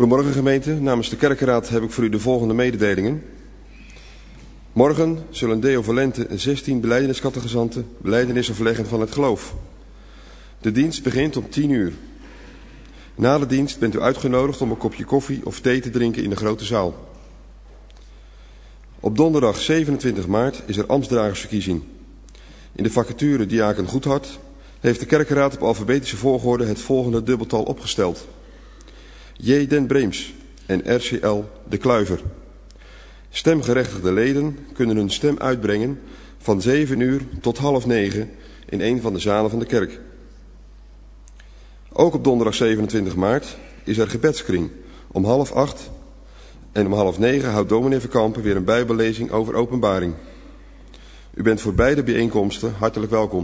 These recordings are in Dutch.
Goedemorgen gemeente, namens de kerkenraad heb ik voor u de volgende mededelingen. Morgen zullen Deo Valente 16 belijdeniscatechisanten belijdenis afleggen van het geloof. De dienst begint om 10 uur. Na de dienst bent u uitgenodigd om een kopje koffie of thee te drinken in de grote zaal. Op donderdag 27 maart is er ambtsdragersverkiezing. In de vacature Diaken Goedhart heeft de kerkenraad op alfabetische volgorde het volgende dubbeltal opgesteld. J. Den Breems en RCL De Kluiver. Stemgerechtigde leden kunnen hun stem uitbrengen van 7 uur tot 8:30 in een van de zalen van de kerk. Ook op donderdag 27 maart is er gebedskring om 7:30 en om 8:30 houdt dominee Verkampen weer een bijbellezing over openbaring. U bent voor beide bijeenkomsten hartelijk welkom.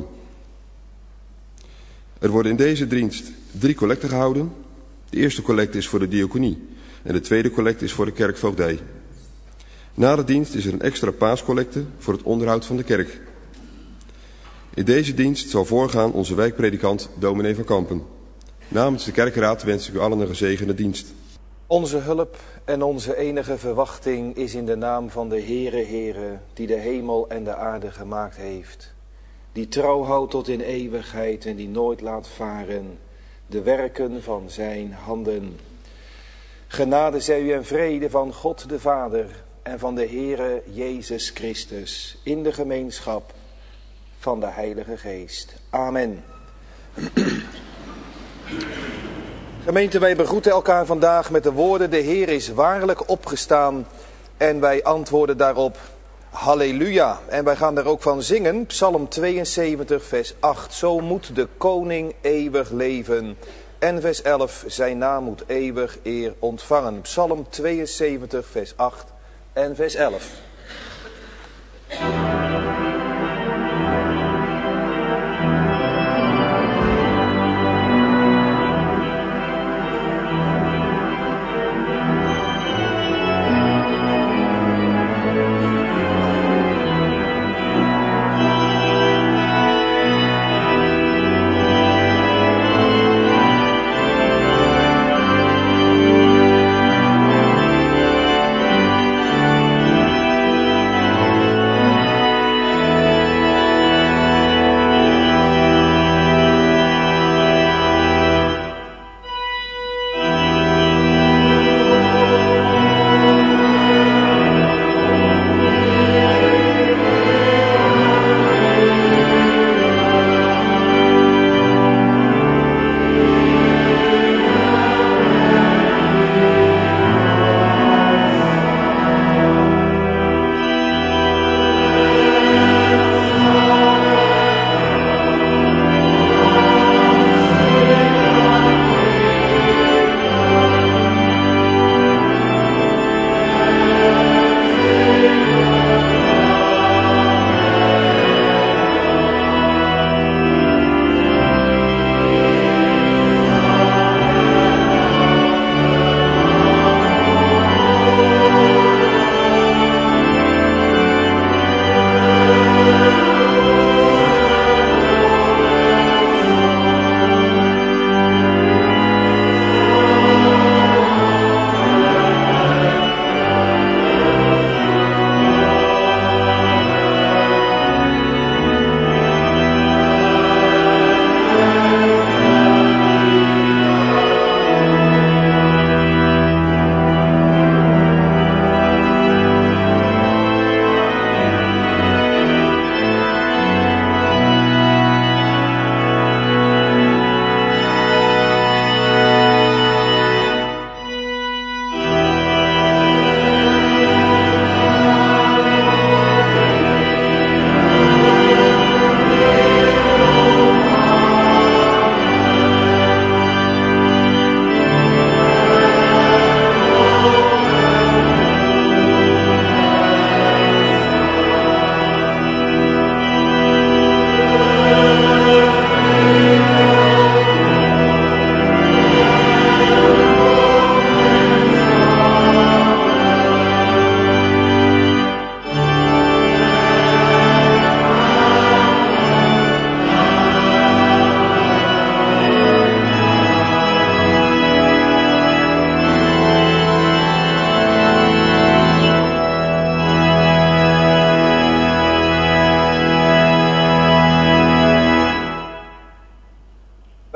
Er worden in deze dienst 3 collecten gehouden. De eerste collecte is voor de diaconie en de tweede collecte is voor de kerkvoogdij. Na de dienst is er een extra paascollecte voor het onderhoud van de kerk. In deze dienst zal voorgaan onze wijkpredikant dominee van Kampen. Namens de kerkenraad wens ik u allen een gezegende dienst. Onze hulp en onze enige verwachting is in de naam van de Heere, die de hemel en de aarde gemaakt heeft. Die trouw houdt tot in eeuwigheid en die nooit laat varen de werken van zijn handen. Genade zij u en vrede van God de Vader en van de Heere Jezus Christus in de gemeenschap van de Heilige Geest. Amen. Gemeente, wij begroeten elkaar vandaag met de woorden: de Heer is waarlijk opgestaan. En wij antwoorden daarop: Halleluja. En wij gaan daar ook van zingen. Psalm 72 vers 8. Zo moet de koning eeuwig leven. En vers 11. Zijn naam moet eeuwig eer ontvangen. Psalm 72 vers 8 en vers 11.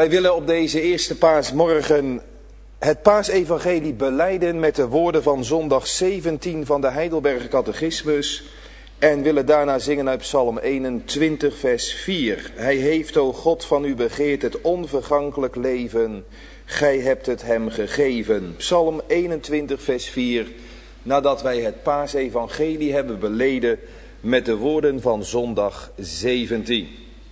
Wij willen op deze eerste paasmorgen het paasevangelie belijden met de woorden van zondag 17 van de Heidelberger Catechismus en willen daarna zingen uit Psalm 21 vers 4. Hij heeft, o God, van u begeerd het onvergankelijk leven, gij hebt het hem gegeven. Psalm 21 vers 4, nadat wij het paasevangelie hebben beleden met de woorden van zondag 17.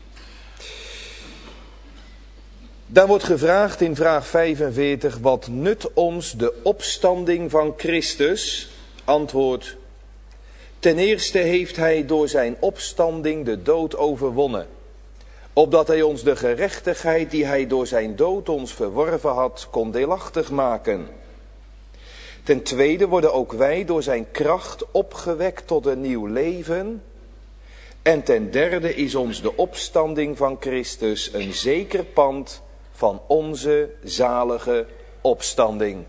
Daar wordt gevraagd in vraag 45, wat nut ons de opstanding van Christus? Antwoord, ten eerste heeft hij door zijn opstanding de dood overwonnen, opdat hij ons de gerechtigheid die hij door zijn dood ons verworven had, kon deelachtig maken. Ten tweede worden ook wij door zijn kracht opgewekt tot een nieuw leven. En ten derde is ons de opstanding van Christus een zeker pand van onze zalige opstanding.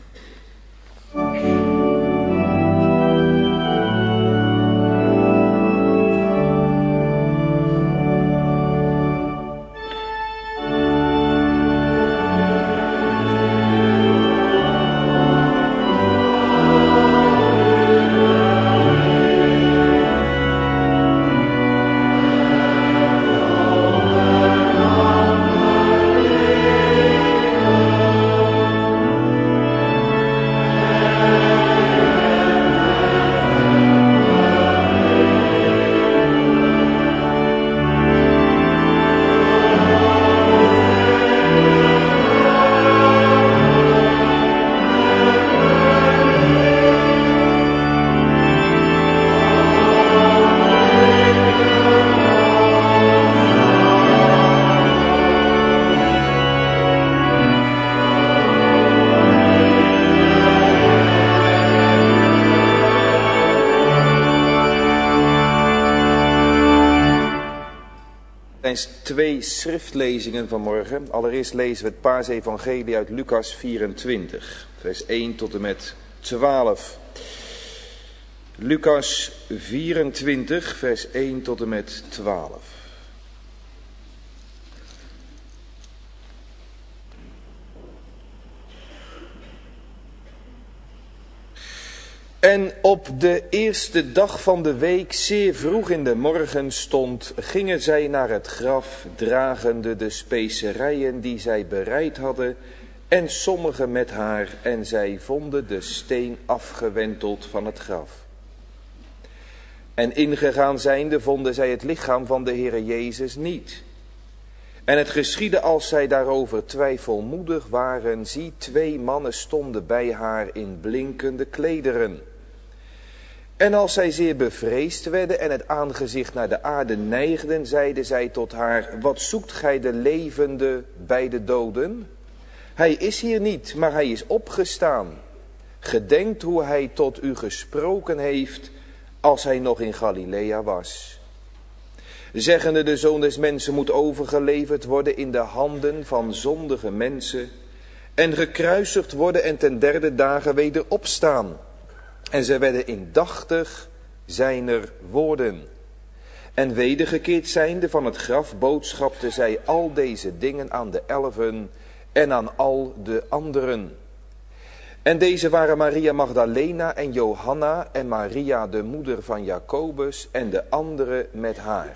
Twee schriftlezingen vanmorgen. Allereerst lezen we het paasevangelie uit Lucas 24, vers 1 tot en met 12. Lucas 24, vers 1 tot en met 12. En op de eerste dag van de week, zeer vroeg in de morgenstond, gingen zij naar het graf, dragende de specerijen die zij bereid hadden, en sommigen met haar, en zij vonden de steen afgewenteld van het graf. En ingegaan zijnde vonden zij het lichaam van de Heere Jezus niet. En het geschiedde als zij daarover twijfelmoedig waren, zie, 2 mannen stonden bij haar in blinkende klederen. En als zij zeer bevreesd werden en het aangezicht naar de aarde neigden, zeiden zij tot haar, wat zoekt gij de levende bij de doden? Hij is hier niet, maar hij is opgestaan. Gedenkt hoe hij tot u gesproken heeft, als hij nog in Galilea was. Zeggende, de Zoon des Mensen moet overgeleverd worden in de handen van zondige mensen en gekruisigd worden en ten 3e dagen weder opstaan. En zij werden indachtig zijner woorden. En wedergekeerd zijnde van het graf boodschapte zij al deze dingen aan de 11 en aan al de anderen. En deze waren Maria Magdalena en Johanna en Maria de moeder van Jacobus en de anderen met haar,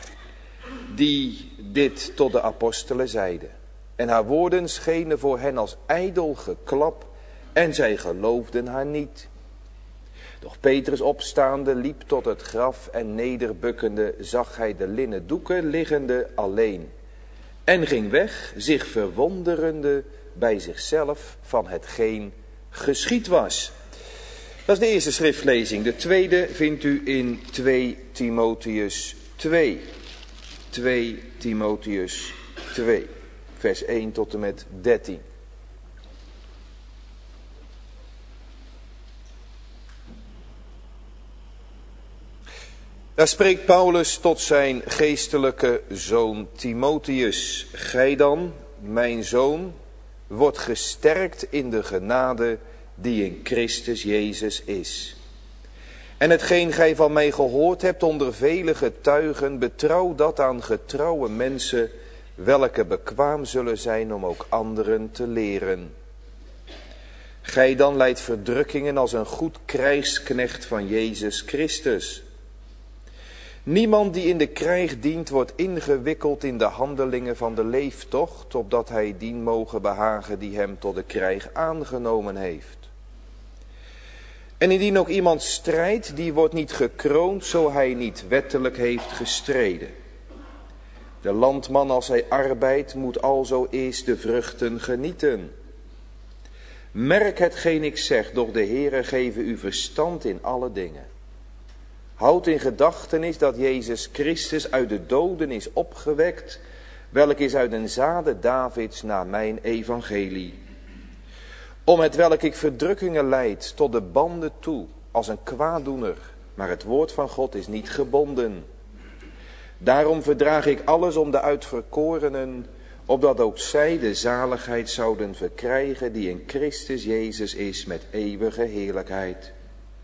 die dit tot de apostelen zeiden. En haar woorden schenen voor hen als ijdel geklap en zij geloofden haar niet. Doch Petrus opstaande liep tot het graf en nederbukkende zag hij de linnen doeken liggende alleen. En ging weg, zich verwonderende bij zichzelf van hetgeen geschied was. Dat is de eerste schriftlezing. De tweede vindt u in 2 Timotheus 2. 2 Timotheus 2, vers 1 tot en met 13. Daar spreekt Paulus tot zijn geestelijke zoon Timotheus. Gij dan, mijn zoon, wordt gesterkt in de genade die in Christus Jezus is. En hetgeen gij van mij gehoord hebt onder vele getuigen, betrouw dat aan getrouwe mensen, welke bekwaam zullen zijn om ook anderen te leren. Gij dan lijdt verdrukkingen als een goed krijgsknecht van Jezus Christus. Niemand die in de krijg dient wordt ingewikkeld in de handelingen van de leeftocht, opdat hij dien mogen behagen die hem tot de krijg aangenomen heeft. En indien ook iemand strijdt, die wordt niet gekroond, zo hij niet wettelijk heeft gestreden. De landman als hij arbeidt, moet alzo eerst de vruchten genieten. Merk hetgeen ik zeg, doch de Heere geven u verstand in alle dingen. Houd in gedachtenis dat Jezus Christus uit de doden is opgewekt, welk is uit een zade Davids naar mijn evangelie. Om het welk ik verdrukkingen lijd tot de banden toe, als een kwaaddoener, maar het woord van God is niet gebonden. Daarom verdraag ik alles om de uitverkorenen, opdat ook zij de zaligheid zouden verkrijgen die in Christus Jezus is met eeuwige heerlijkheid.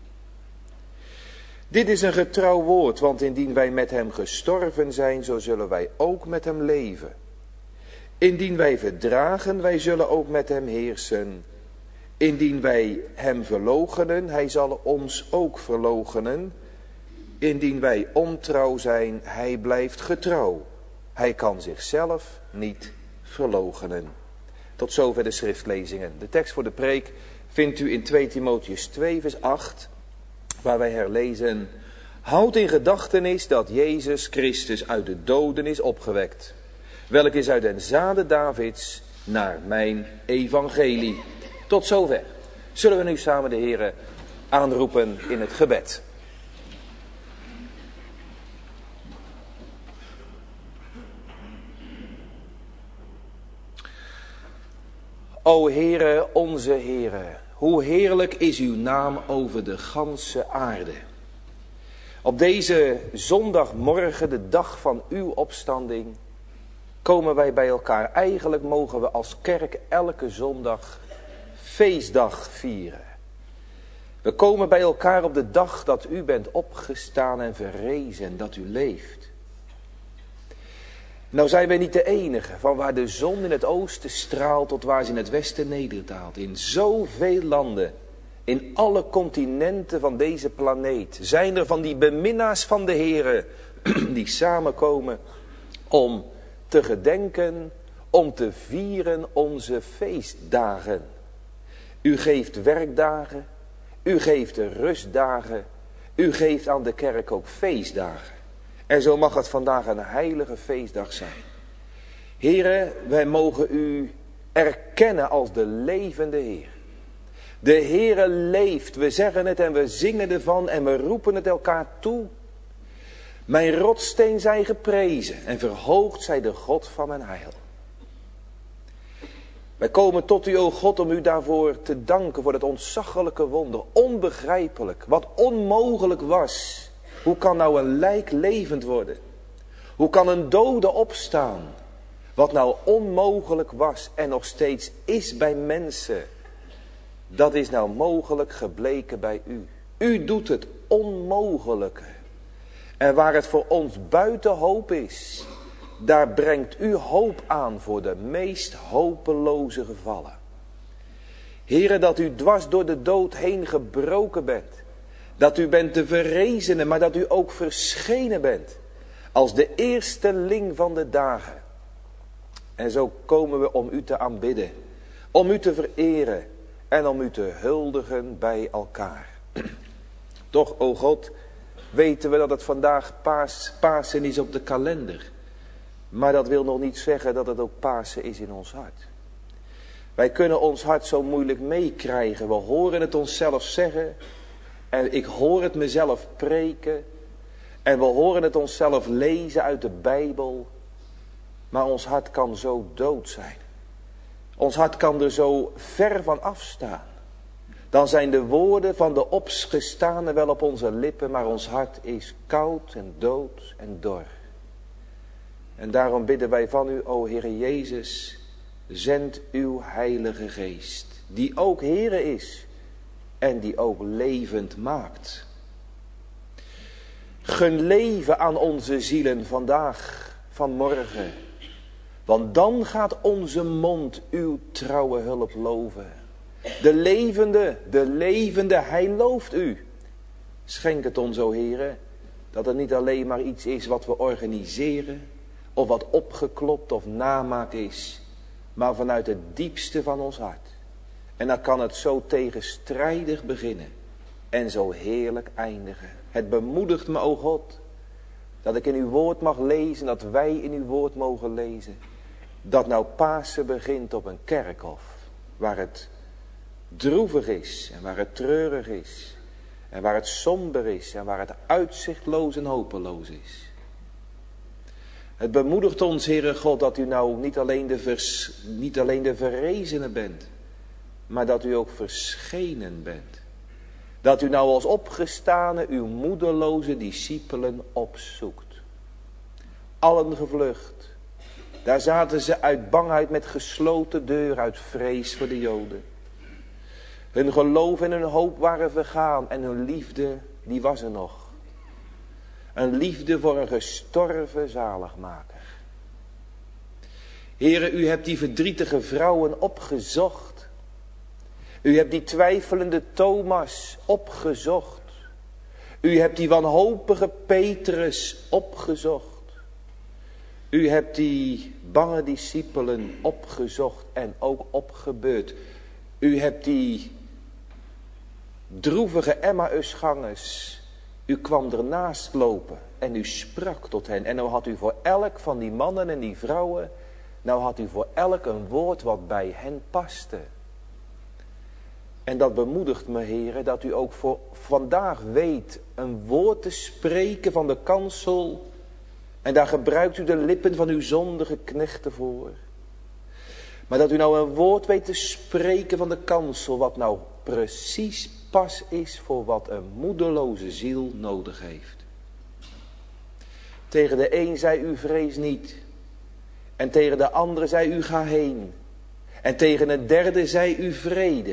Dit is een getrouw woord, want indien wij met hem gestorven zijn, zo zullen wij ook met hem leven. Indien wij verdragen, wij zullen ook met hem heersen. Indien wij hem verloochenen, hij zal ons ook verloochenen. Indien wij ontrouw zijn, hij blijft getrouw. Hij kan zichzelf niet verloochenen. Tot zover de schriftlezingen. De tekst voor de preek vindt u in 2 Timotheüs 2 vers 8, waar wij herlezen: Houd in gedachtenis dat Jezus Christus uit de doden is opgewekt, welk is uit den zade Davids naar mijn evangelie. Tot zover. Zullen we nu samen de Heere aanroepen in het gebed. O Heere, onze Heere, hoe heerlijk is uw naam over de ganse aarde. Op deze zondagmorgen, de dag van uw opstanding, komen wij bij elkaar. Eigenlijk mogen we als kerk elke zondag feestdag vieren. We komen bij elkaar op de dag dat u bent opgestaan en verrezen, dat u leeft. Nou zijn wij niet de enige, van waar de zon in het oosten straalt tot waar ze in het westen nederdaalt. In zoveel landen, in alle continenten van deze planeet, zijn er van die beminnaars van de Heere, die samenkomen om te gedenken, om te vieren onze feestdagen. U geeft werkdagen, u geeft rustdagen, u geeft aan de kerk ook feestdagen. En zo mag het vandaag een heilige feestdag zijn. Here, wij mogen u erkennen als de levende Heer. De Heere leeft, we zeggen het en we zingen ervan en we roepen het elkaar toe. Mijn rotssteen zij geprezen en verhoogd zij de God van mijn heil. Wij komen tot u, o God, om u daarvoor te danken voor het ontzaglijke wonder. Onbegrijpelijk, wat onmogelijk was. Hoe kan nou een lijk levend worden? Hoe kan een dode opstaan? Wat nou onmogelijk was en nog steeds is bij mensen, dat is nou mogelijk gebleken bij u. U doet het onmogelijke. En waar het voor ons buiten hoop is, daar brengt u hoop aan voor de meest hopeloze gevallen. Heere, dat u dwars door de dood heen gebroken bent. Dat u bent de verrezene, maar dat u ook verschenen bent. Als de eersteling van de dagen. En zo komen we om u te aanbidden. Om u te vereren. En om u te huldigen bij elkaar. Toch, o God, weten we dat het vandaag Pasen is op de kalender. Maar dat wil nog niet zeggen dat het ook Pasen is in ons hart. Wij kunnen ons hart zo moeilijk meekrijgen. We horen het onszelf zeggen. En ik hoor het mezelf preken. En we horen het onszelf lezen uit de Bijbel. Maar ons hart kan zo dood zijn. Ons hart kan er zo ver van afstaan. Dan zijn de woorden van de opgestane wel op onze lippen. Maar ons hart is koud en dood en dor. En daarom bidden wij van u, o Heere Jezus. Zend uw Heilige Geest. Die ook Heere is. En die ook levend maakt. Gun leven aan onze zielen vandaag, vanmorgen. Want dan gaat onze mond uw trouwe hulp loven. De levende, hij looft u. Schenk het ons, o Heere, dat het niet alleen maar iets is wat we organiseren, of wat opgeklopt of namaak is, maar vanuit het diepste van ons hart. En dan kan het zo tegenstrijdig beginnen en zo heerlijk eindigen. Het bemoedigt me, o God, dat ik in uw woord mag lezen, dat wij in uw woord mogen lezen. Dat nou Pasen begint op een kerkhof, waar het droevig is en waar het treurig is. En waar het somber is en waar het uitzichtloos en hopeloos is. Het bemoedigt ons, Heere God, dat u nou niet alleen de verrezene bent, maar dat u ook verschenen bent. Dat u nou als opgestane uw moederloze discipelen opzoekt. Allen gevlucht. Daar zaten ze uit bangheid met gesloten deur, uit vrees voor de Joden. Hun geloof en hun hoop waren vergaan en hun liefde, die was er nog. Een liefde voor een gestorven zaligmaker. Heere, u hebt die verdrietige vrouwen opgezocht. U hebt die twijfelende Thomas opgezocht. U hebt die wanhopige Petrus opgezocht. U hebt die bange discipelen opgezocht en ook opgebeurd. U hebt die droevige Emmausgangers, u kwam ernaast lopen en u sprak tot hen. En nou had u voor elk van die mannen en die vrouwen, nou had u voor elk een woord wat bij hen paste. En dat bemoedigt me, heren, dat u ook voor vandaag weet een woord te spreken van de kansel. En daar gebruikt u de lippen van uw zondige knechten voor. Maar dat u nou een woord weet te spreken van de kansel, wat nou precies pas is voor wat een moederloze ziel nodig heeft. Tegen de een zei u vrees niet. En tegen de andere zei u ga heen. En tegen een derde zei u vrede.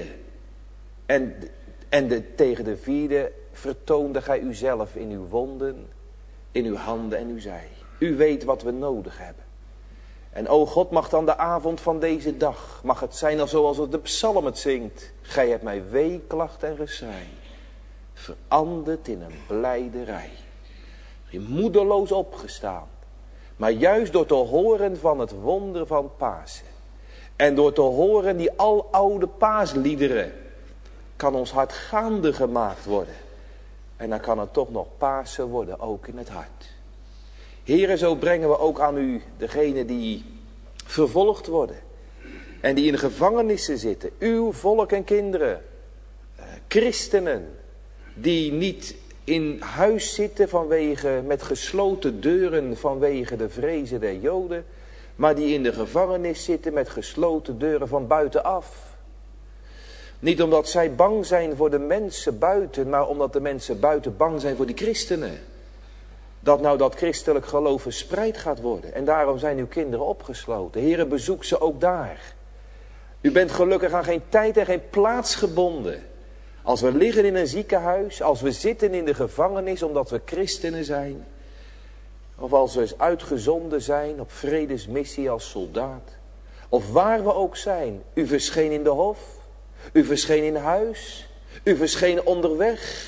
Tegen de vierde vertoonde gij uzelf in uw wonden, in uw handen en uw zij. U weet wat we nodig hebben. En o God, mag dan de avond van deze dag, mag het zijn al zoals de psalm het zingt. Gij hebt mij weeklacht en geschrei veranderd in een blijderij. Je moederloos opgestaan. Maar juist door te horen van het wonder van Pasen. En door te horen die aloude paasliederen. Kan ons hart gaande gemaakt worden. En dan kan het toch nog Pasen worden, ook in het hart. Heren, zo brengen we ook aan u degene die vervolgd worden. En die in de gevangenissen zitten. Uw volk en kinderen. Christenen. Die niet in huis zitten met gesloten deuren vanwege de vrezen der Joden. Maar die in de gevangenis zitten met gesloten deuren van buitenaf. Niet omdat zij bang zijn voor de mensen buiten, maar omdat de mensen buiten bang zijn voor die christenen. Dat nou dat christelijk geloof verspreid gaat worden. En daarom zijn uw kinderen opgesloten. Heere, bezoek ze ook daar. U bent gelukkig aan geen tijd en geen plaats gebonden. Als we liggen in een ziekenhuis, als we zitten in de gevangenis omdat we christenen zijn. Of als we uitgezonden zijn op vredesmissie als soldaat. Of waar we ook zijn. U verscheen in de hof. U verscheen in huis. U verscheen onderweg.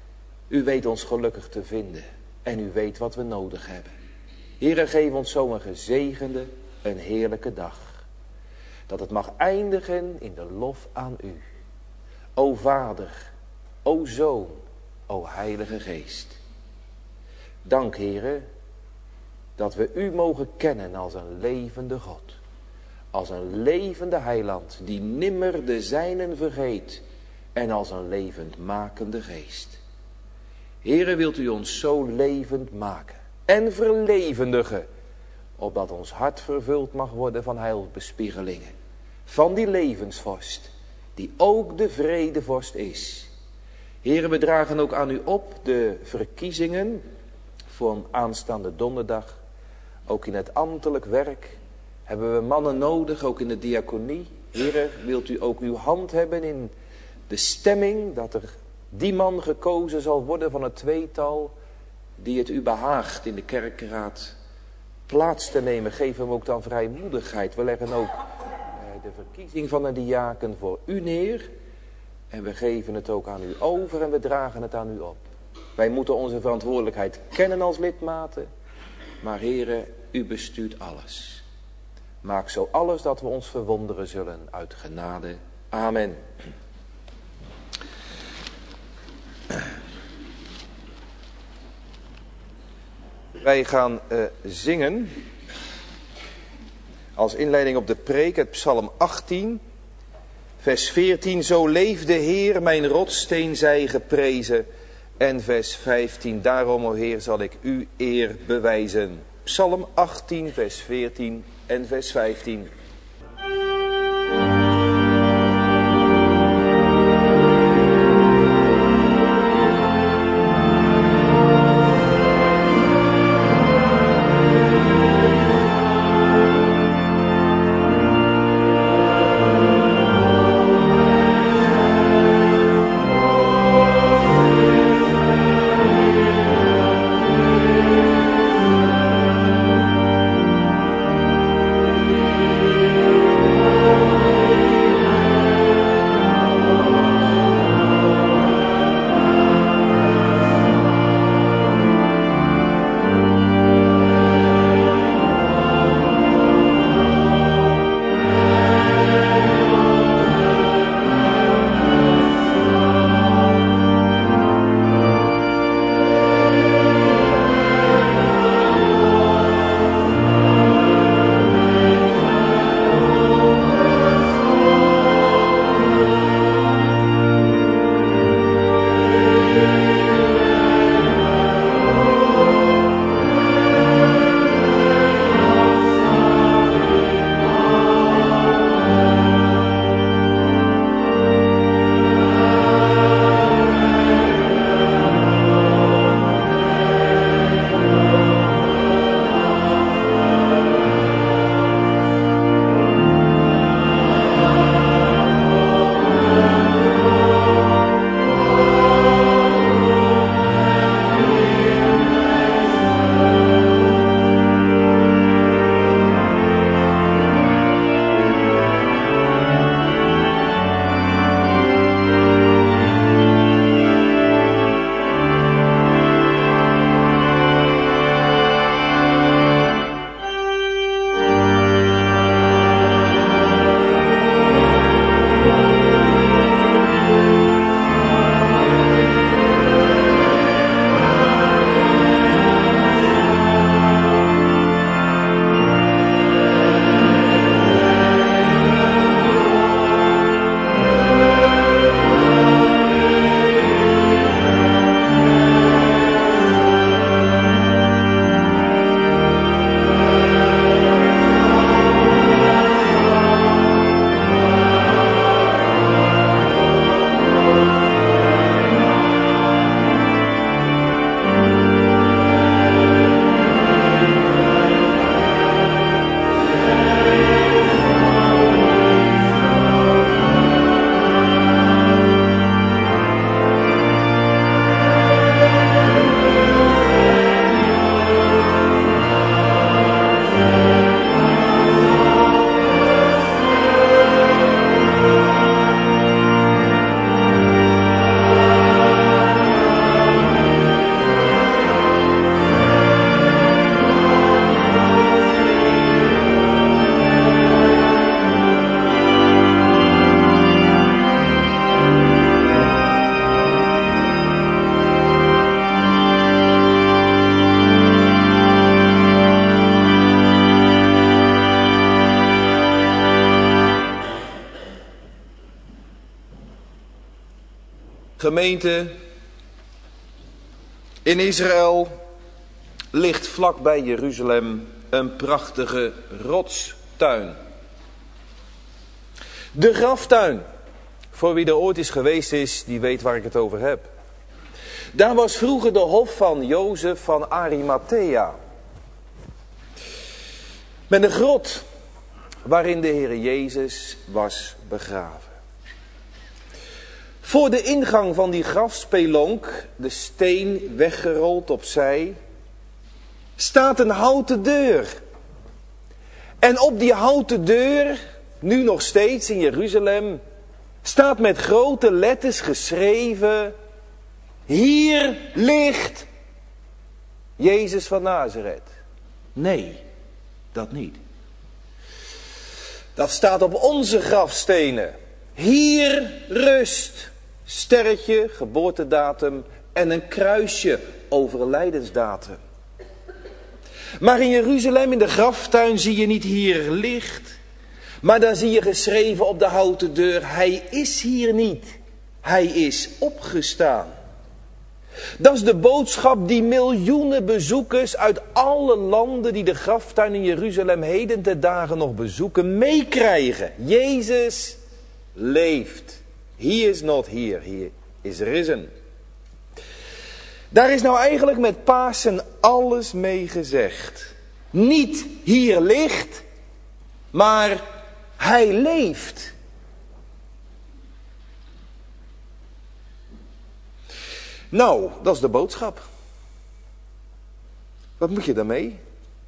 U weet ons gelukkig te vinden. En u weet wat we nodig hebben. Heere, geef ons zo een gezegende, een heerlijke dag. Dat het mag eindigen in de lof aan u. O Vader, o Zoon, o Heilige Geest. Dank, Heere, dat we u mogen kennen als een levende God. Als een levende heiland die nimmer de zijnen vergeet. En als een levendmakende geest. Heere, wilt u ons zo levend maken en verlevendigen, opdat ons hart vervuld mag worden van heilsbespiegelingen. Van die levensvorst, die ook de vredevorst is. Heere, we dragen ook aan u op de verkiezingen voor een aanstaande donderdag. Ook in het ambtelijk werk hebben we mannen nodig, ook in de diaconie. Heere, wilt u ook uw hand hebben in de stemming, dat er die man gekozen zal worden van het tweetal die het u behaagt in de kerkraad plaats te nemen. Geef hem ook dan vrijmoedigheid. We leggen ook de verkiezing van een diaken voor u neer. En we geven het ook aan u over en we dragen het aan u op. Wij moeten onze verantwoordelijkheid kennen als lidmaten. Maar Heere, u bestuurt alles. Maak zo alles dat we ons verwonderen zullen uit genade. Amen. Wij gaan zingen als inleiding op de preek het Psalm 18, vers 14. Zo leeft de Heer, mijn rotssteen zij geprezen. En vers 15. Daarom, o Heer, zal ik u eer bewijzen. Psalm 18, vers 14 en vers 15. Gemeente, in Israël ligt vlakbij Jeruzalem een prachtige rotstuin. De graftuin. Voor wie er ooit eens geweest is, die weet waar ik het over heb. Daar was vroeger de hof van Jozef van Arimathea. Met een grot waarin de Heer Jezus was begraven. Voor de ingang van die grafspelonk, de steen weggerold opzij, staat een houten deur. En op die houten deur, nu nog steeds in Jeruzalem, staat met grote letters geschreven: hier ligt Jezus van Nazareth. Nee, dat niet. Dat staat op onze grafstenen. Hier rust. Sterretje, geboortedatum en een kruisje, overlijdensdatum. Maar in Jeruzalem, in de graftuin, zie je niet hier ligt. Maar dan zie je geschreven op de houten deur: hij is hier niet. Hij is opgestaan. Dat is de boodschap die miljoenen bezoekers uit alle landen die de graftuin in Jeruzalem heden ten dagen nog bezoeken, meekrijgen. Jezus leeft. He is not here, he is risen. Daar is nou eigenlijk met Pasen alles mee gezegd. Niet hier ligt, maar hij leeft. Nou, dat is de boodschap. Wat moet je daarmee?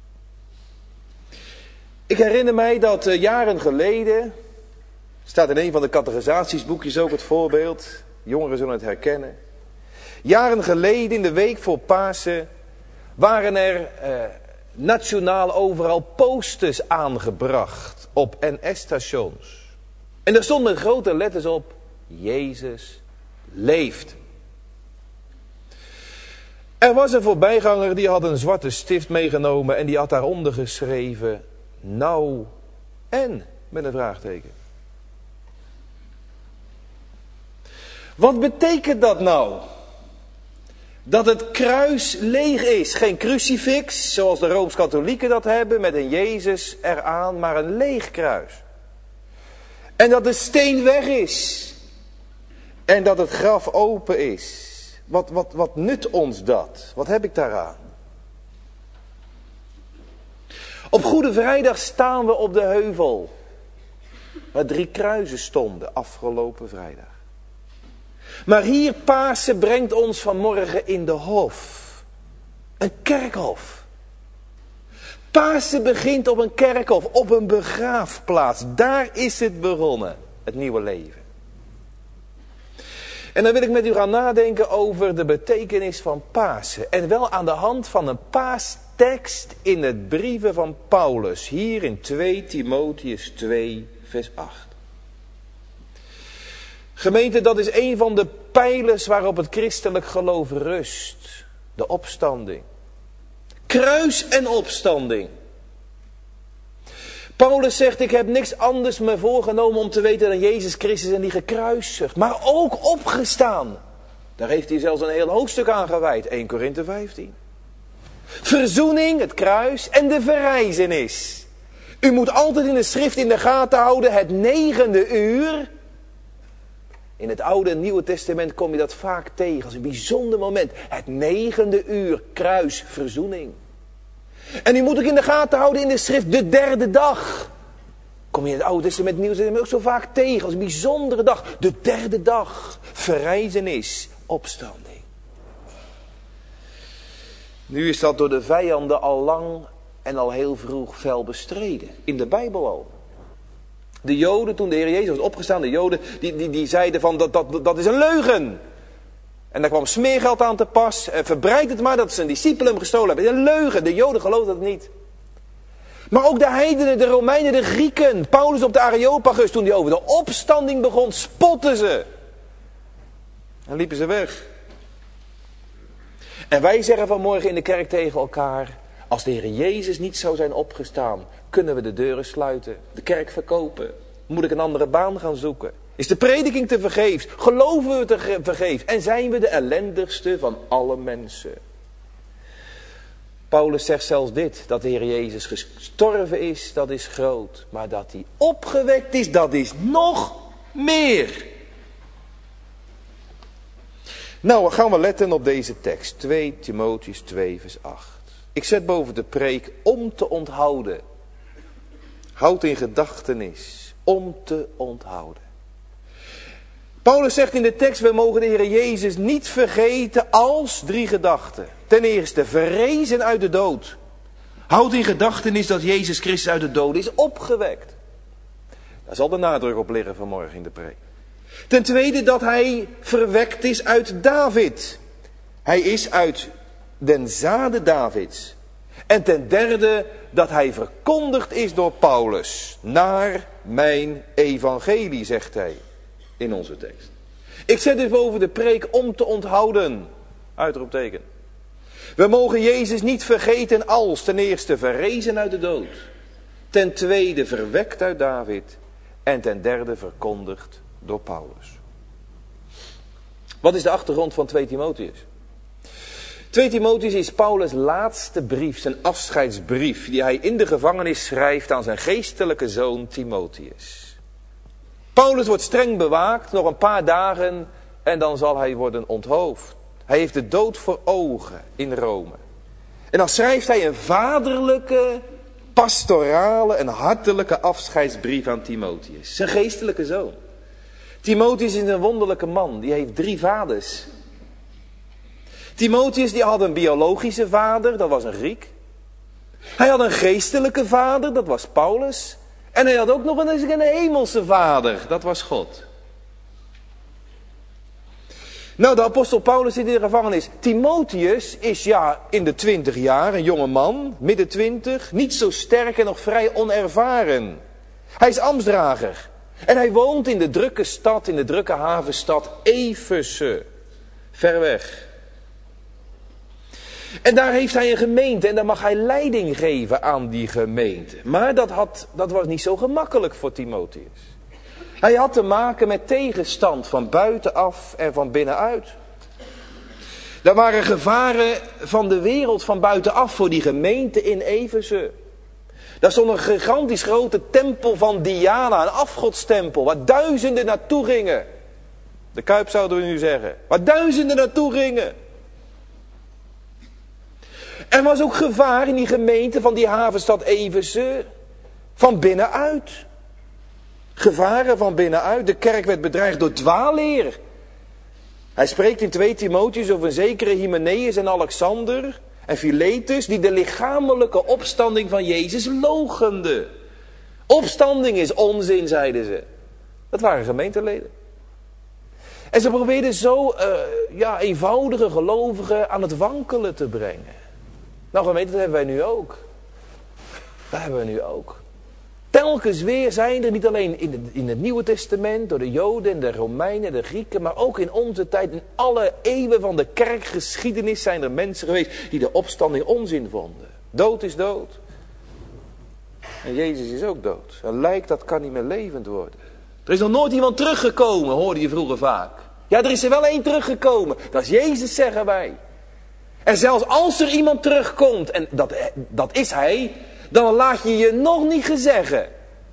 Ik herinner mij dat jaren geleden, staat in een van de catechisatiesboekjes ook het voorbeeld, jongeren zullen het herkennen. Jaren geleden, in de week voor Pasen, waren er nationaal overal posters aangebracht op NS-stations. En daar stond met grote letters op: Jezus leeft. Er was een voorbijganger die had een zwarte stift meegenomen en die had daaronder geschreven: nou en? Met een vraagteken. Wat betekent dat nou? Dat het kruis leeg is. Geen crucifix, zoals de Rooms-Katholieken dat hebben, met een Jezus eraan, maar een leeg kruis. En dat de steen weg is. En dat het graf open is. Wat nut ons dat? Wat heb ik daaraan? Op Goede Vrijdag staan we op de heuvel, waar 3 kruisen stonden afgelopen vrijdag. Maar hier Pasen brengt ons vanmorgen in de hof. Een kerkhof. Pasen begint op een kerkhof, op een begraafplaats. Daar is het begonnen, het nieuwe leven. En dan wil ik met u gaan nadenken over de betekenis van Pasen. En wel aan de hand van een paastekst in het brieven van Paulus. Hier in 2 Timotheus 2 vers 8. Gemeente, dat is een van de pijlers waarop het christelijk geloof rust. De opstanding. Kruis en opstanding. Paulus zegt: ik heb niks anders me voorgenomen om te weten dan Jezus Christus en die gekruisigd. Maar ook opgestaan. Daar heeft hij zelfs een heel hoofdstuk aan gewijd. 1 Korinthe 15. Verzoening, het kruis en de verrijzenis. U moet altijd in de schrift in de gaten houden: het 9e uur. In het Oude en Nieuwe Testament kom je dat vaak tegen als een bijzonder moment. Het 9e uur, kruis, verzoening. En u moet ook in de gaten houden in de schrift: de 3e dag. Kom je in het Oude Testament, Nieuwe Testament ook zo vaak tegen als een bijzondere dag. De 3e dag, verrijzenis, opstanding. Nu is dat door de vijanden al lang en al heel vroeg fel bestreden. In de Bijbel al. De Joden, toen de Heer Jezus was opgestaan, de Joden, die zeiden van dat is een leugen. En daar kwam smeergeld aan te pas. En verbreid het maar dat zijn discipelen hem gestolen hebben. Het is een leugen. De Joden geloofden dat niet. Maar ook de heidenen, de Romeinen, de Grieken. Paulus op de Areopagus, toen hij over de opstanding begon, spotten ze. En liepen ze weg. En wij zeggen vanmorgen in de kerk tegen elkaar: als de Heer Jezus niet zou zijn opgestaan, kunnen we de deuren sluiten, de kerk verkopen. Moet ik een andere baan gaan zoeken? Is de prediking te vergeefs? Geloven we te vergeefs? En zijn we de ellendigste van alle mensen? Paulus zegt zelfs dit: dat de Heer Jezus gestorven is, dat is groot. Maar dat hij opgewekt is, dat is nog meer. Nou, gaan we letten op deze tekst. 2 Timotheus 2 vers 8. Ik zet boven de preek: om te onthouden. Houd in gedachtenis. Om te onthouden. Paulus zegt in de tekst: we mogen de Heer Jezus niet vergeten als 3 gedachten. Ten eerste, verrezen uit de dood. Houd in gedachtenis dat Jezus Christus uit de doden is opgewekt. Daar zal de nadruk op liggen vanmorgen in de preek. Ten tweede dat hij verwekt is uit David. Hij is uit den zade Davids. En ten derde dat hij verkondigd is door Paulus. Naar mijn evangelie, zegt hij in onze tekst. Ik zet dit boven de preek om te onthouden. Uitroepteken. We mogen Jezus niet vergeten als ten eerste verrezen uit de dood. Ten tweede verwekt uit David. En ten derde verkondigd door Paulus. Wat is de achtergrond van 2 Timotheus? 2 Timotheus is Paulus' laatste brief, zijn afscheidsbrief, die hij in de gevangenis schrijft aan zijn geestelijke zoon Timotheus. Paulus wordt streng bewaakt, nog een paar dagen en dan zal hij worden onthoofd. Hij heeft de dood voor ogen in Rome. En dan schrijft hij een vaderlijke, pastorale en hartelijke afscheidsbrief aan Timotheus. Zijn geestelijke zoon. Timotheus is een wonderlijke man, die heeft 3 vaders. Timotheus die had een biologische vader, dat was een Griek. Hij had een geestelijke vader, dat was Paulus. En hij had ook nog een hemelse vader, dat was God. Nou, de apostel Paulus zit in de gevangenis. Timotheus is in de 20 jaar, een jonge man, midden 20, niet zo sterk en nog vrij onervaren. Hij is ambtsdrager. En hij woont in de drukke stad, in de drukke havenstad Efeze, ver weg. En daar heeft hij een gemeente en daar mag hij leiding geven aan die gemeente. Maar dat was niet zo gemakkelijk voor Timotheus. Hij had te maken met tegenstand van buitenaf en van binnenuit. Er waren gevaren van de wereld van buitenaf voor die gemeente in Efeze. Daar stond een gigantisch grote tempel van Diana, een afgodstempel, waar duizenden naartoe gingen. De Kuip zouden we nu zeggen, waar duizenden naartoe gingen. Er was ook gevaar in die gemeente van die havenstad Efeze van binnenuit. Gevaren van binnenuit. De kerk werd bedreigd door dwaalleer. Hij spreekt in 2 Timotheus over een zekere Hymenaeus en Alexander en Philetus die de lichamelijke opstanding van Jezus loochenden. Opstanding is onzin, zeiden ze. Dat waren gemeenteleden. En ze probeerden zo eenvoudige gelovigen aan het wankelen te brengen. Nou gemeente, dat hebben wij nu ook. Dat hebben we nu ook. Telkens weer zijn er, niet alleen in het Nieuwe Testament, door de Joden en de Romeinen, de Grieken, maar ook in onze tijd, in alle eeuwen van de kerkgeschiedenis zijn er mensen geweest die de opstanding onzin vonden. Dood is dood. En Jezus is ook dood. Een lijk dat kan niet meer levend worden. Er is nog nooit iemand teruggekomen, hoorde je vroeger vaak. Ja, er is er wel één teruggekomen. Dat is Jezus, zeggen wij. En zelfs als er iemand terugkomt, en dat is hij, dan laat je je nog niet gezeggen.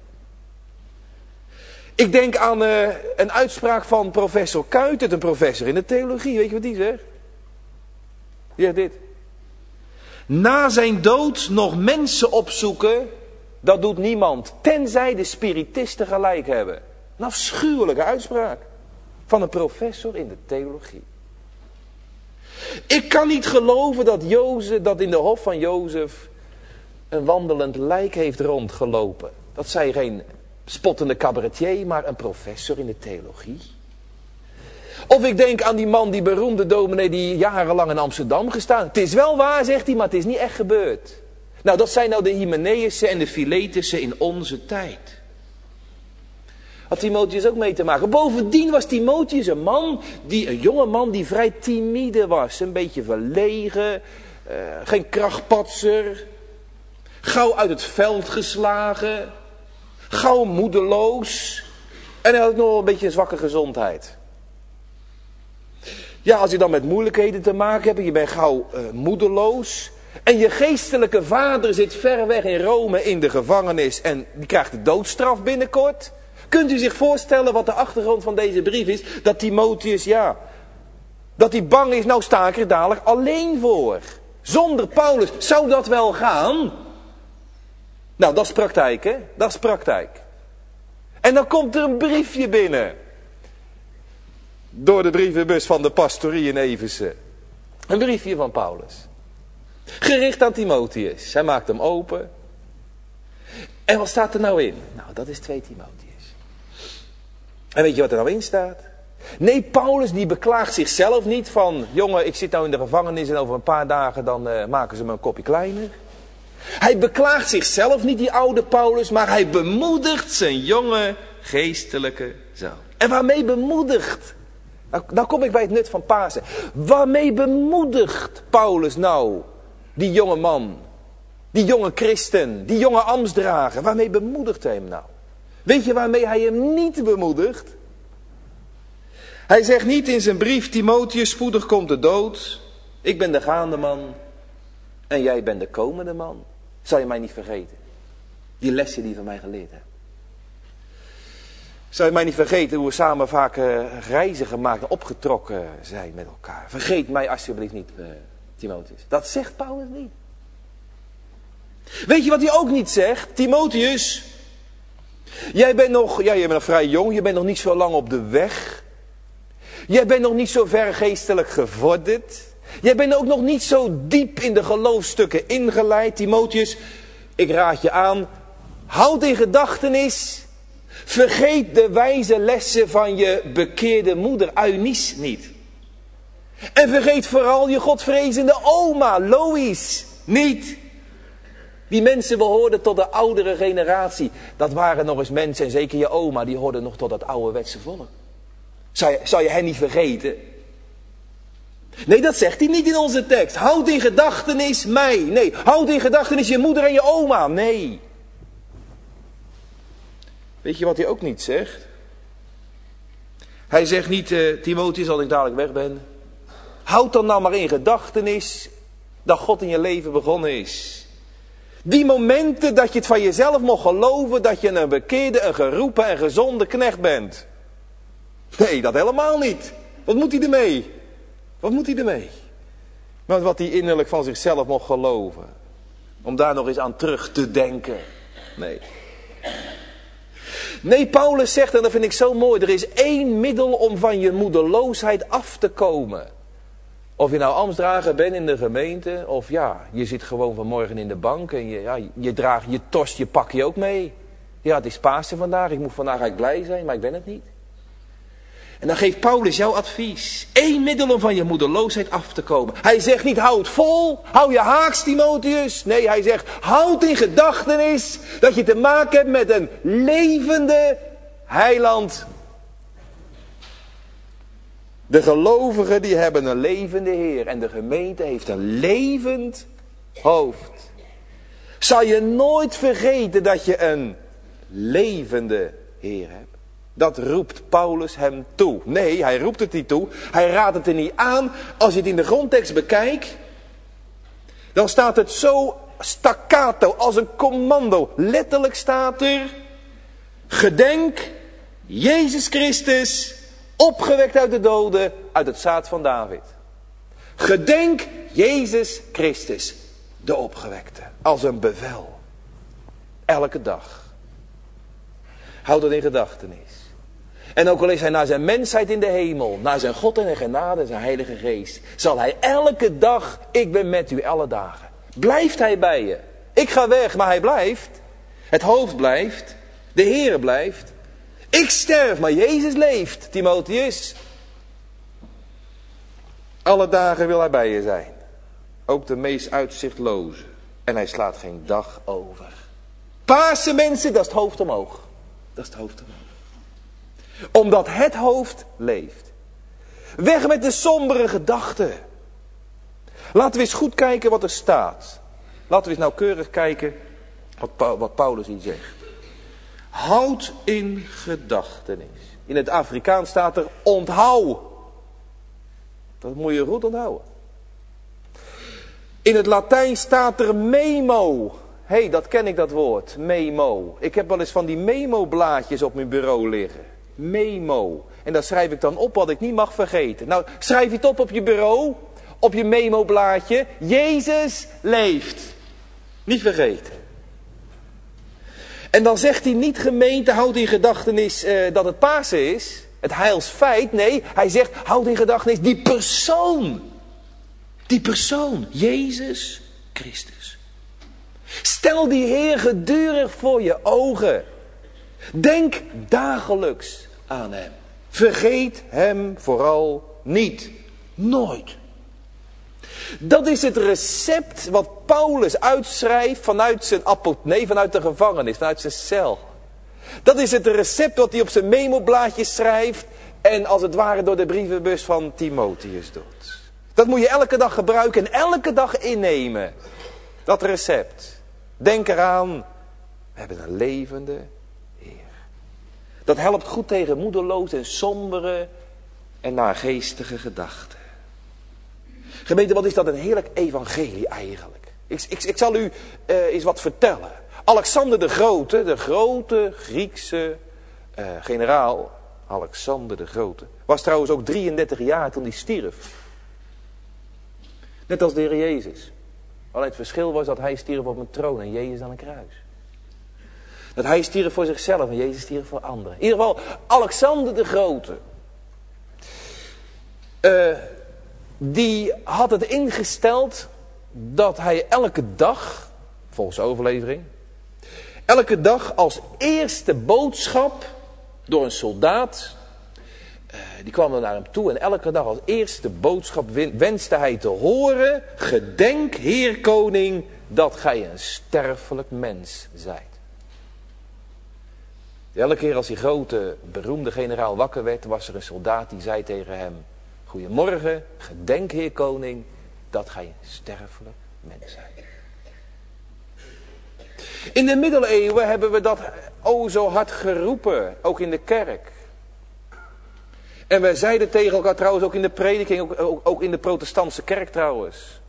Ik denk aan een uitspraak van professor Kuijten, een professor in de theologie. Weet je wat die zegt? Die zegt dit. Na zijn dood nog mensen opzoeken, dat doet niemand. Tenzij de spiritisten gelijk hebben. Een afschuwelijke uitspraak van een professor in de theologie. Ik kan niet geloven dat in de hof van Jozef een wandelend lijk heeft rondgelopen. Dat zei geen spottende cabaretier, maar een professor in de theologie. Of ik denk aan die man, die beroemde dominee die jarenlang in Amsterdam gestaan. Het is wel waar, zegt hij, maar het is niet echt gebeurd. Nou, dat zijn nou de Hymenaeussen en de Philetussen in onze tijd. Had Timotheus ook mee te maken. Bovendien was Timotheus een jonge man die vrij timide was. Een beetje verlegen, geen krachtpatser. Gauw uit het veld geslagen. Gauw moedeloos. En hij had ook nog wel een beetje een zwakke gezondheid. Ja, als je dan met moeilijkheden te maken hebt en je bent gauw moedeloos. En je geestelijke vader zit ver weg in Rome in de gevangenis en die krijgt de doodstraf binnenkort. Kunt u zich voorstellen wat de achtergrond van deze brief is? Dat Timotheus, dat hij bang is, nou sta ik er dadelijk alleen voor. Zonder Paulus, zou dat wel gaan? Nou, dat is praktijk, hè? Dat is praktijk. En dan komt er een briefje binnen. Door de brievenbus van de pastorie in Efeze. Een briefje van Paulus. Gericht aan Timotheus. Hij maakt hem open. En wat staat er nou in? Nou, dat is 2 Timotheus. En weet je wat er nou in staat? Nee, Paulus die beklaagt zichzelf niet van... jongen, ik zit nou in de gevangenis en over een paar dagen dan maken ze me een kopje kleiner. Hij beklaagt zichzelf niet, die oude Paulus, maar hij bemoedigt zijn jonge geestelijke zoon. En waarmee bemoedigt? Nou kom ik bij het nut van Pasen. Waarmee bemoedigt Paulus nou die jonge man, die jonge christen, die jonge ambtsdrager? Waarmee bemoedigt hij hem nou? Weet je waarmee hij hem niet bemoedigt? Hij zegt niet in zijn brief, Timotheus, spoedig komt de dood. Ik ben de gaande man en jij bent de komende man. Zal je mij niet vergeten? Die lessen die je van mij geleerd hebt. Zou je mij niet vergeten hoe we samen vaak reizen gemaakt en opgetrokken zijn met elkaar. Vergeet mij alsjeblieft niet, Timotheus. Dat zegt Paulus niet. Weet je wat hij ook niet zegt? Timotheus, jij bent nog vrij jong, je bent nog niet zo lang op de weg. Jij bent nog niet zo ver geestelijk gevorderd. Jij bent ook nog niet zo diep in de geloofstukken ingeleid. Timotheus, ik raad je aan, houd in gedachtenis, vergeet de wijze lessen van je bekeerde moeder Eunice niet. En vergeet vooral je godvrezende oma Lois niet. Die mensen behoorden tot de oudere generatie. Dat waren nog eens mensen, en zeker je oma, die hoorden nog tot dat ouderwetse volk. Zou je hen niet vergeten? Nee, dat zegt hij niet in onze tekst. Houd in gedachtenis mij. Nee, houd in gedachtenis je moeder en je oma. Nee. Weet je wat hij ook niet zegt? Hij zegt niet, Timotheus, als ik dadelijk weg ben. Houd dan nou maar in gedachtenis dat God in je leven begonnen is. Die momenten dat je het van jezelf mocht geloven dat je een bekeerde, een geroepen en gezonde knecht bent. Nee, dat helemaal niet. Wat moet hij ermee? Wat moet hij ermee? Maar wat hij innerlijk van zichzelf mocht geloven. Om daar nog eens aan terug te denken. Nee. Nee, Paulus zegt, en dat vind ik zo mooi. Er is 1 middel om van je moedeloosheid af te komen. Of je nou ambtsdrager bent in de gemeente. Of ja, je zit gewoon vanmorgen in de bank. En je draagt je tost, je pak je ook mee. Ja, het is Pasen vandaag. Ik moet vandaag eigenlijk blij zijn, maar ik ben het niet. En dan geeft Paulus jouw advies. 1 middel om van je moedeloosheid af te komen. Hij zegt niet houd vol, hou je haaks Timotheus. Nee, hij zegt houd in gedachtenis dat je te maken hebt met een levende heiland. De gelovigen die hebben een levende Heer. En de gemeente heeft een levend hoofd. Zal je nooit vergeten dat je een levende Heer hebt. Dat roept Paulus hem toe. Nee, hij roept het niet toe. Hij raadt het er niet aan. Als je het in de grondtekst bekijkt, dan staat het zo staccato, als een commando. Letterlijk staat er, gedenk Jezus Christus, opgewekt uit de doden, uit het zaad van David. Gedenk Jezus Christus, de opgewekte, als een bevel. Elke dag. Houd het in gedachtenis. En ook al is hij naar zijn mensheid in de hemel, naar zijn God en de genade en zijn heilige geest, zal hij elke dag, ik ben met u alle dagen. Blijft hij bij je? Ik ga weg, maar hij blijft. Het hoofd blijft. De Heer blijft. Ik sterf, maar Jezus leeft, Timotheus. Alle dagen wil hij bij je zijn. Ook de meest uitzichtloze. En hij slaat geen dag over. Paarse mensen, dat is het hoofd omhoog. Dat is het hoofd omhoog. Omdat het hoofd leeft. Weg met de sombere gedachten. Laten we eens goed kijken wat er staat. Laten we eens nauwkeurig kijken wat Paulus hier zegt. Houd in gedachtenis. In het Afrikaans staat er onthoud. Dat moet je goed onthouden. In het Latijn staat er memo. Hé, dat ken ik dat woord. Memo. Ik heb wel eens van die memo-blaadjes op mijn bureau liggen. Memo. En daar schrijf ik dan op wat ik niet mag vergeten. Nou, schrijf je het op je bureau. Op je memo-blaadje. Jezus leeft. Niet vergeten. En dan zegt hij niet gemeente, houd in gedachtenis dat het Pasen is. Het heilsfeit. Nee, hij zegt, houd in gedachtenis die persoon. Die persoon. Jezus Christus. Stel die Heer gedurig voor je ogen. Denk dagelijks aan hem. Vergeet hem vooral niet. Nooit. Dat is het recept wat Paulus uitschrijft vanuit de gevangenis, vanuit zijn cel. Dat is het recept wat hij op zijn memoblaadje schrijft en als het ware door de brievenbus van Timotheus doet. Dat moet je elke dag gebruiken en elke dag innemen. Dat recept. Denk eraan, we hebben een levende Heer. Dat helpt goed tegen moedeloze en sombere en naargeestige gedachten. Gemeente, wat is dat een heerlijk evangelie eigenlijk. Ik zal u eens wat vertellen. Alexander de grote Griekse generaal, Alexander de Grote, was trouwens ook 33 jaar toen hij stierf. Net als de Heer Jezus. Alleen het verschil was dat hij stierf op een troon en Jezus aan een kruis. Dat hij stierf voor zichzelf en Jezus stierf voor anderen. In ieder geval, Alexander de Grote. Die had het ingesteld dat hij elke dag, volgens de overlevering, elke dag als eerste boodschap door een soldaat, die kwam dan naar hem toe en elke dag als eerste boodschap wenste hij te horen: gedenk, Heer Koning, dat gij een sterfelijk mens zijt. Elke keer als die grote, beroemde generaal wakker werd, was er een soldaat die zei tegen hem: goedemorgen, gedenk, Heer Koning, dat gij een sterfelijk mens zijt. In de middeleeuwen hebben we dat zo hard geroepen, ook in de kerk. En wij zeiden tegen elkaar trouwens ook in de prediking, ook in de protestantse kerk trouwens.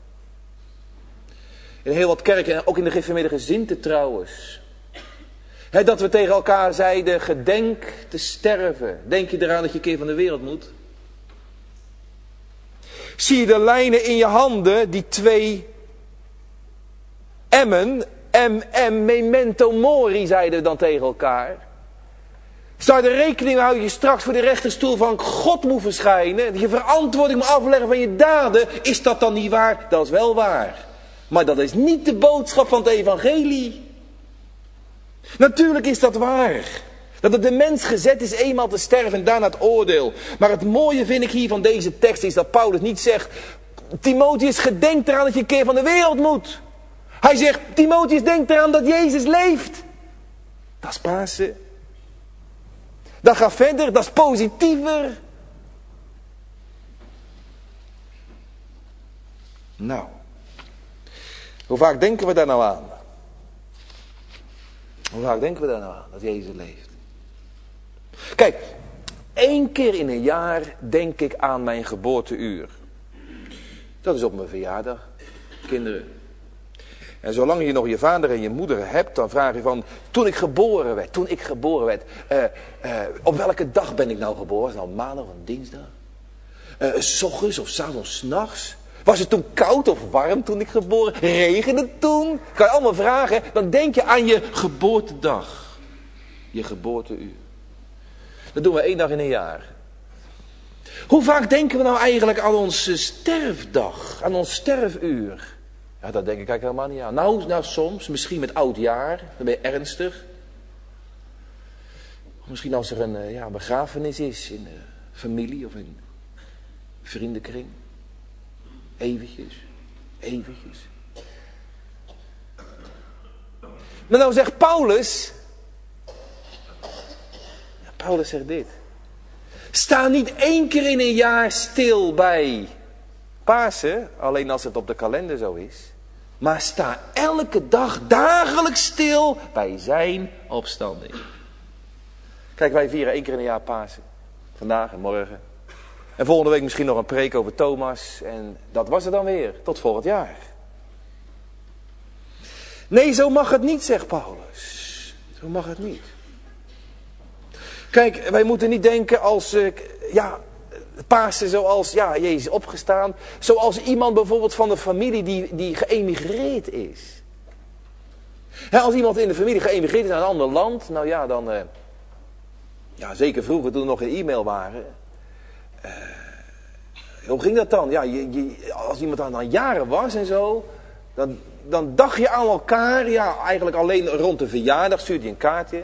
In heel wat kerken, ook in de gereformeerde gezinten trouwens. Dat we tegen elkaar zeiden: gedenk te sterven. Denk je eraan dat je een keer van de wereld moet? Zie je de lijnen in je handen, die 2 M'en, MM, memento mori, zeiden we dan tegen elkaar. Zou je er rekening mee houden dat je straks voor de rechterstoel van God moet verschijnen, dat je verantwoording moet afleggen van je daden? Is dat dan niet waar? Dat is wel waar. Maar dat is niet de boodschap van het evangelie. Natuurlijk is dat waar. Dat het de mens gezet is eenmaal te sterven en daarna het oordeel. Maar het mooie vind ik hier van deze tekst is dat Paulus niet zegt: Timotheus, gedenk eraan dat je een keer van de wereld moet. Hij zegt: Timotheus, denk eraan dat Jezus leeft. Dat is Pasen. Dat gaat verder, dat is positiever. Nou, hoe vaak denken we daar nou aan? Hoe vaak denken we daar nou aan, dat Jezus leeft? Kijk, 1 keer in een jaar denk ik aan mijn geboorteuur. Dat is op mijn verjaardag, kinderen. En zolang je nog je vader en je moeder hebt, dan vraag je van: toen ik geboren werd, op welke dag ben ik nou geboren? Was het nou maandag of dinsdag? 's ochtends of 's avonds, 's nachts? Was het toen koud of warm toen ik geboren? Regende het toen? Kan je allemaal vragen. Dan denk je aan je geboortedag. Je geboorteuur. Dat doen we 1 dag in een jaar. Hoe vaak denken we nou eigenlijk aan onze sterfdag? Aan ons sterfuur? Ja, dat denk ik eigenlijk helemaal niet aan. Nou soms, misschien met oudjaar. Dan ben je ernstig. Of misschien als er een begrafenis is in de familie of in vriendenkring. Eventjes. Maar nou zegt Paulus. Paulus zegt dit. Sta niet 1 keer in een jaar stil bij Pasen, alleen als het op de kalender zo is. Maar sta elke dag dagelijks stil bij zijn opstanding. Kijk, wij vieren 1 keer in een jaar Pasen. Vandaag en morgen. En volgende week misschien nog een preek over Thomas. En dat was het dan weer. Tot volgend jaar. Nee, zo mag het niet, zegt Paulus. Zo mag het niet. Kijk, wij moeten niet denken als, Pasen zoals, Jezus opgestaan. Zoals iemand bijvoorbeeld van de familie die geëmigreerd is. Als iemand in de familie geëmigreerd is naar een ander land. Nou ja, dan, zeker vroeger toen er nog geen e-mail waren. Hoe ging dat dan? Ja, als iemand dan jaren was en zo. dan dacht je aan elkaar, ja, eigenlijk alleen rond de verjaardag stuurde je een kaartje.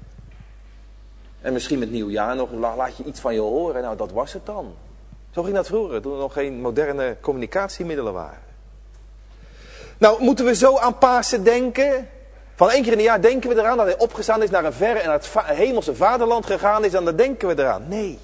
En misschien met nieuwjaar nog, laat je iets van je horen. Nou, dat was het dan. Zo ging dat vroeger, toen er nog geen moderne communicatiemiddelen waren. Nou, moeten we zo aan Pasen denken? Van 1 keer in een jaar denken we eraan dat hij opgestaan is naar een verre en naar het hemelse vaderland gegaan is. En dan denken we eraan. Nee.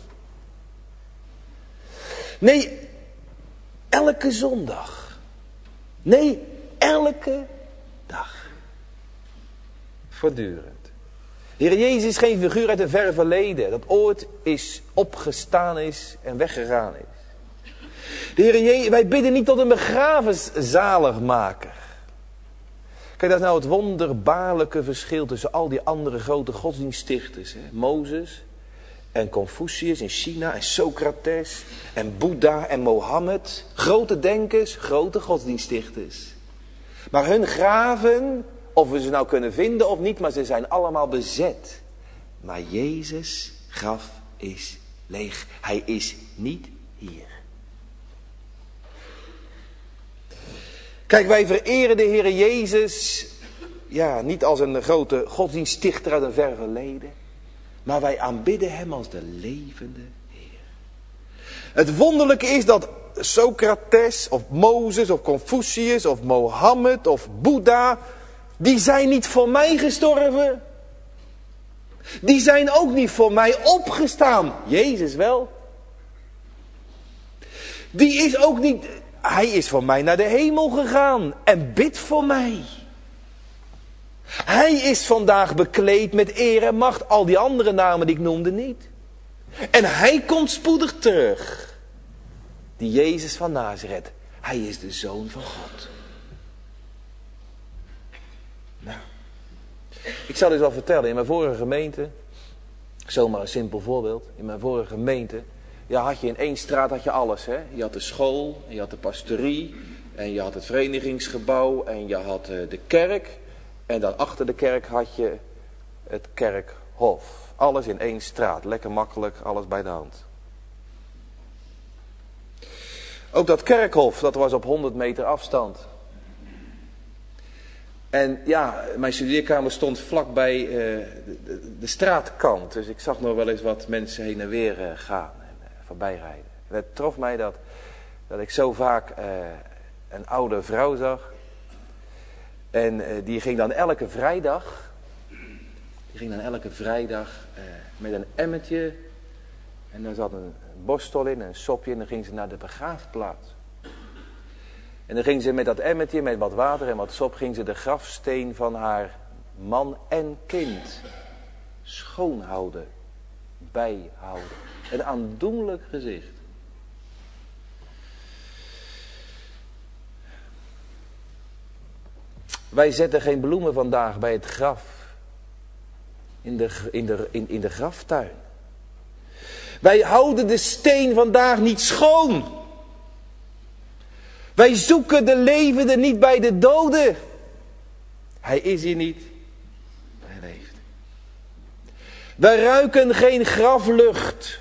Nee, elke zondag. Nee, elke dag. Voortdurend. De Heer Jezus is geen figuur uit een ver verleden. Dat ooit is opgestaan is en weggegaan is. De Heer Jezus, wij bidden niet tot een begraven zaligmaker. Kijk, dat is nou het wonderbaarlijke verschil tussen al die andere grote godsdienststichters. Hè? Mozes en Confucius in China en Socrates en Boeddha en Mohammed. Grote denkers, grote godsdienststichters. Maar hun graven, of we ze nou kunnen vinden of niet, maar ze zijn allemaal bezet. Maar Jezus' graf is leeg. Hij is niet hier. Kijk, wij vereren de Heer Jezus, ja, niet als een grote godsdienststichter uit een ver verleden, maar wij aanbidden hem als de levende Heer. Het wonderlijke is dat Socrates of Mozes of Confucius of Mohammed of Boeddha, die zijn niet voor mij gestorven. Die zijn ook niet voor mij opgestaan. Jezus wel. Die is ook niet... Hij is voor mij naar de hemel gegaan en bidt voor mij. Hij is vandaag bekleed met eer en macht. Al die andere namen die ik noemde niet. En hij komt spoedig terug. Die Jezus van Nazareth. Hij is de Zoon van God. Nou. Ik zal u wel vertellen. In mijn vorige gemeente. Zomaar een simpel voorbeeld. In mijn vorige gemeente. Ja, had je in 1 straat had je alles. Hè? Je had de school, en je had de pastorie, en je had het verenigingsgebouw, en je had de kerk. En dan achter de kerk had je het kerkhof. Alles in 1 straat. Lekker makkelijk, alles bij de hand. Ook dat kerkhof, dat was op 100 meter afstand. En ja, mijn studeerkamer stond vlakbij de straatkant. Dus ik zag nog wel eens wat mensen heen en weer gaan. Voorbij rijden. En het trof mij dat ik zo vaak een oude vrouw zag. En die ging dan elke vrijdag. Met een emmertje. En daar zat een borstel in, een sopje. En dan ging ze naar de begraafplaats. En dan ging ze met dat emmertje, met wat water en wat sop, ging ze de grafsteen van haar man en kind schoonhouden. Bijhouden. Een aandoenlijk gezicht. Wij zetten geen bloemen vandaag bij het graf. In de graftuin. Wij houden de steen vandaag niet schoon. Wij zoeken de levende niet bij de doden. Hij is hier niet. Hij leeft. Wij ruiken geen graflucht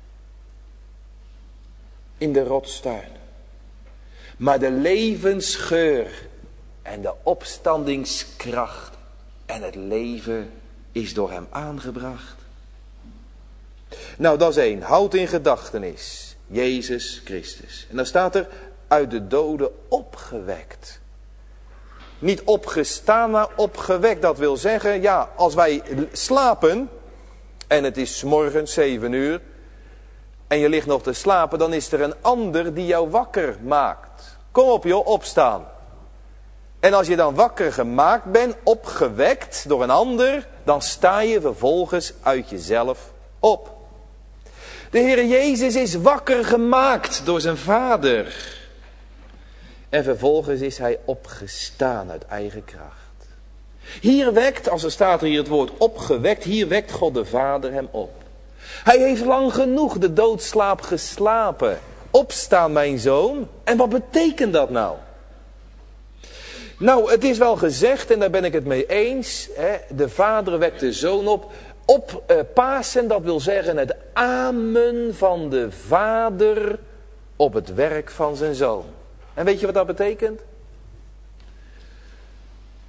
in de rotstuin. Maar de levensgeur en de opstandingskracht en het leven is door hem aangebracht. Nou, dat is 1. Houd in gedachtenis Jezus Christus. En dan staat er uit de doden opgewekt. Niet opgestaan, maar opgewekt. Dat wil zeggen, ja, als wij slapen en het is 's morgens 7 uur en je ligt nog te slapen, dan is er een ander die jou wakker maakt. Kom op joh, opstaan. En als je dan wakker gemaakt bent, opgewekt door een ander, dan sta je vervolgens uit jezelf op. De Heer Jezus is wakker gemaakt door zijn Vader. En vervolgens is hij opgestaan uit eigen kracht. Hier wekt, als er staat hier het woord opgewekt, hier wekt God de Vader hem op. Hij heeft lang genoeg de doodslaap geslapen. Opstaan mijn zoon. En wat betekent dat nou? Nou, het is wel gezegd, en daar ben ik het mee eens. Hè, de Vader wekt de Zoon op. Op Pasen, dat wil zeggen het amen van de Vader op het werk van zijn Zoon. En weet je wat dat betekent?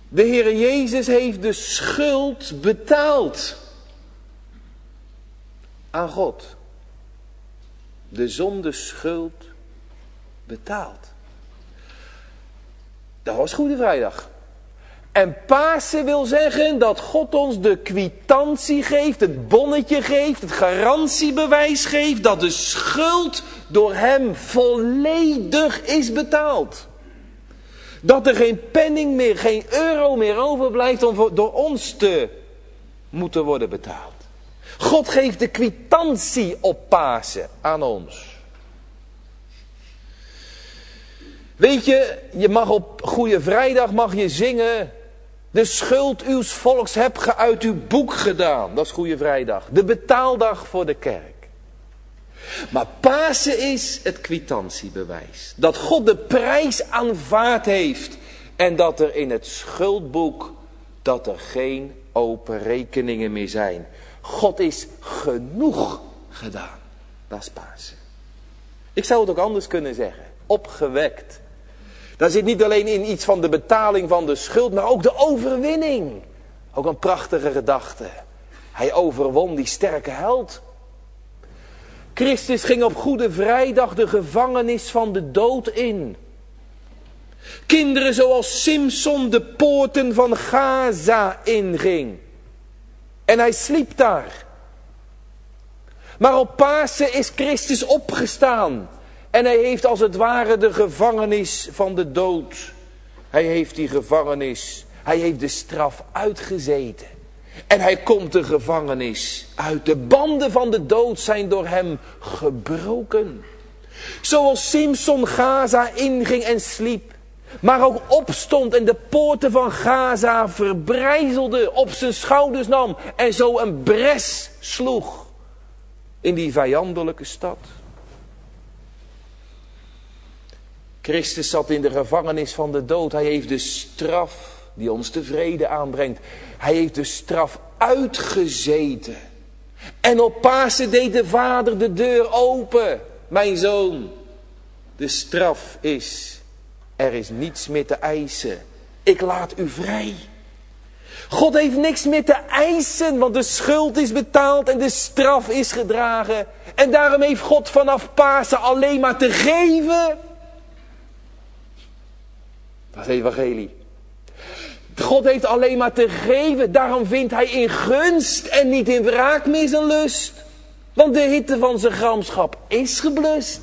De Heer Jezus heeft de schuld betaald. Aan God. De zondeschuld betaald. Dat was Goede Vrijdag. En Pasen wil zeggen dat God ons de kwitantie geeft, het bonnetje geeft, het garantiebewijs geeft dat de schuld door hem volledig is betaald. Dat er geen penning meer, geen euro meer overblijft om door ons te moeten worden betaald. God geeft de kwitantie op Pasen aan ons. Weet je, je mag op Goede Vrijdag mag je zingen. De schuld uws volks heb ge uit uw boek gedaan. Dat is Goede Vrijdag. De betaaldag voor de kerk. Maar Pasen is het kwitantiebewijs. Dat God de prijs aanvaard heeft. En dat er in het schuldboek, dat er geen open rekeningen meer zijn. God is genoeg gedaan. Dat is Pasen. Ik zou het ook anders kunnen zeggen. Opgewekt. Daar zit niet alleen in iets van de betaling van de schuld, maar ook de overwinning. Ook een prachtige gedachte. Hij overwon die sterke held. Christus ging op Goede Vrijdag de gevangenis van de dood in. Kinderen zoals Simson de poorten van Gaza inging. En hij sliep daar. Maar op Pasen is Christus opgestaan. En hij heeft als het ware de gevangenis van de dood. Hij heeft die gevangenis. Hij heeft de straf uitgezeten. En hij komt de gevangenis uit. De banden van de dood zijn door hem gebroken. Zoals Simson Gaza inging en sliep. Maar ook opstond en de poorten van Gaza verbrijzelde, op zijn schouders nam. En zo een bres sloeg in die vijandelijke stad. Christus zat in de gevangenis van de dood. Hij heeft de straf die ons de vrede aanbrengt. Hij heeft de straf uitgezeten. En op Pasen deed de Vader de deur open. Mijn zoon, de straf is, er is niets meer te eisen. Ik laat u vrij. God heeft niks meer te eisen, want de schuld is betaald en de straf is gedragen. En daarom heeft God vanaf Pasen alleen maar te geven. Dat is het evangelie. God heeft alleen maar te geven. Daarom vindt hij in gunst en niet in wraak meer zijn lust. Want de hitte van zijn gramschap is geblust.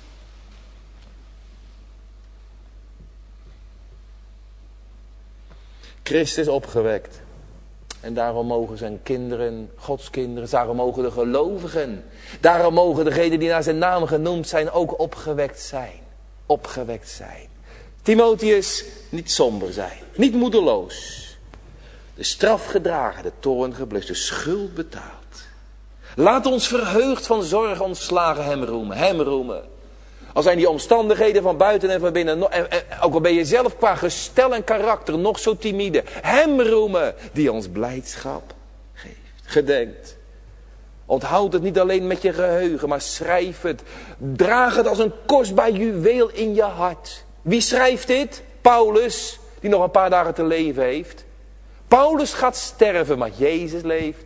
Christus opgewekt. En daarom mogen zijn kinderen, Gods kinderen, daarom mogen de gelovigen, daarom mogen degenen die naar zijn naam genoemd zijn ook opgewekt zijn. Opgewekt zijn. Timotheus, niet somber zijn, niet moedeloos. De straf gedragen, de toorn geblust, de schuld betaald. Laat ons verheugd van zorg ontslagen hem roemen, hem roemen. Al zijn die omstandigheden van buiten en van binnen, ook al ben je zelf qua gestel en karakter nog zo timide. Hem roemen die ons blijdschap geeft. Gedenkt. Onthoud het niet alleen met je geheugen, maar schrijf het. Draag het als een kostbaar juweel in je hart. Wie schrijft dit? Paulus, die nog een paar dagen te leven heeft. Paulus gaat sterven, maar Jezus leeft.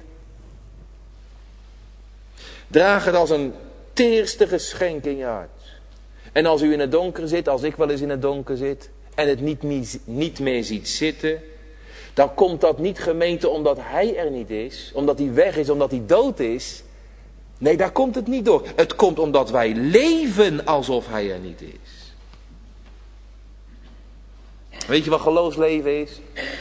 Draag het als een teerste geschenk in je hart. En als u in het donker zit, als ik wel eens in het donker zit, en het niet meer ziet zitten, dan komt dat niet, gemeente, omdat hij er niet is, omdat hij weg is, omdat hij dood is. Nee, daar komt het niet door. Het komt omdat wij leven alsof hij er niet is. Weet je wat geloofsleven is?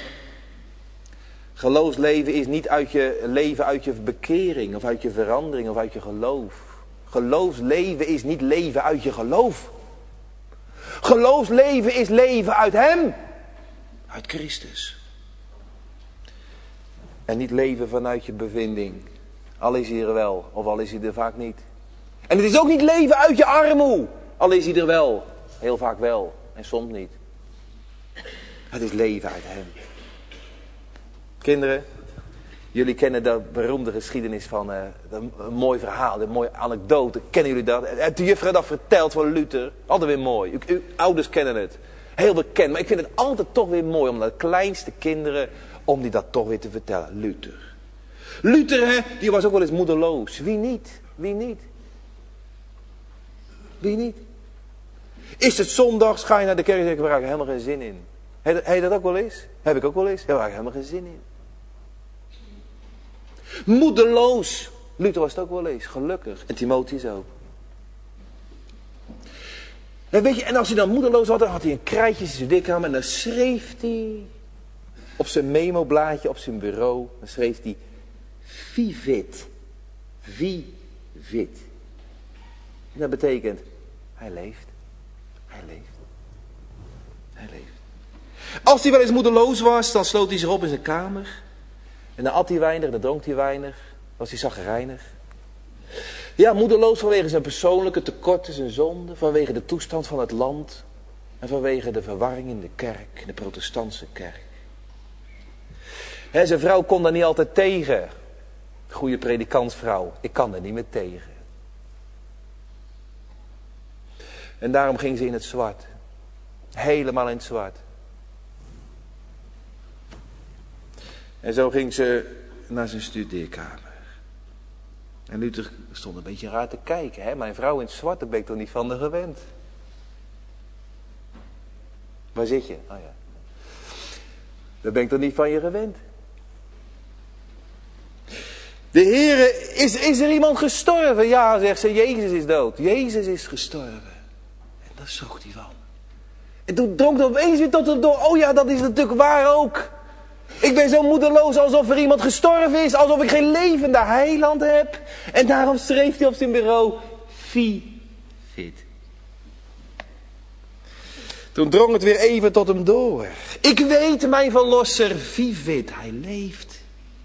Geloofsleven is niet uit je leven uit je bekering, of uit je verandering, of uit je geloof. Geloofsleven is niet leven uit je geloof. Geloofsleven is leven uit hem. Uit Christus. En niet leven vanuit je bevinding. Al is hij er wel, of al is hij er vaak niet. En het is ook niet leven uit je armoe. Al is hij er wel, heel vaak wel, en soms niet. Het is leven uit hem. Kinderen, jullie kennen de beroemde geschiedenis van een mooi verhaal, een mooie anekdote. Kennen jullie dat? De juffrouw dat verteld van Luther. Altijd weer mooi. Uw ouders kennen het. Heel bekend. Maar ik vind het altijd toch weer mooi om de kleinste kinderen, om die dat toch weer te vertellen. Luther. Luther, hè, die was ook wel eens moedeloos. Wie niet? Wie niet? Wie niet? Is het zondags, ga je naar de kerk en zeg ik, daar heb ik helemaal geen zin in. Heb je dat ook wel eens? Heb ik ook wel eens. Daar heb ik helemaal geen zin in. Moedeloos. Luther was het ook wel eens. Gelukkig. En Timotheus ook. En weet je, en als hij dan moedeloos had, dan had hij een krijtje in zijn studeerkamer. En dan schreef hij op zijn memoblaadje, op zijn bureau. Dan schreef hij vivit. Vivit. En dat betekent, hij leeft. Hij leeft. Hij leeft. Als hij wel eens moedeloos was, dan sloot hij zich op in zijn kamer. En dan at hij weinig, dan dronk hij weinig. Was hij chagrijnig. Ja, moedeloos vanwege zijn persoonlijke tekorten, zijn zonden. Vanwege de toestand van het land. En vanwege de verwarring in de kerk, in de protestantse kerk. Zijn vrouw kon daar niet altijd tegen. Goede predikantsvrouw. Ik kan er niet meer tegen. En daarom ging ze in het zwart. Helemaal in het zwart. En zo ging ze naar zijn studeerkamer. En Luther stond een beetje raar te kijken. Hè? Mijn vrouw in het zwart, daar ben ik toch niet van de gewend. Waar zit je? Oh ja. Daar ben ik toch niet van je gewend. De Heere, is er iemand gestorven? Ja, zegt ze, Jezus is dood. Jezus is gestorven. En daar schrok hij van. En toen drong het opeens weer tot hem door. Oh ja, dat is natuurlijk waar ook. Ik ben zo moedeloos alsof er iemand gestorven is. Alsof ik geen levende heiland heb. En daarom schreef hij op zijn bureau. Vivit. Toen drong het weer even tot hem door. Ik weet mijn verlosser vivit. Hij leeft.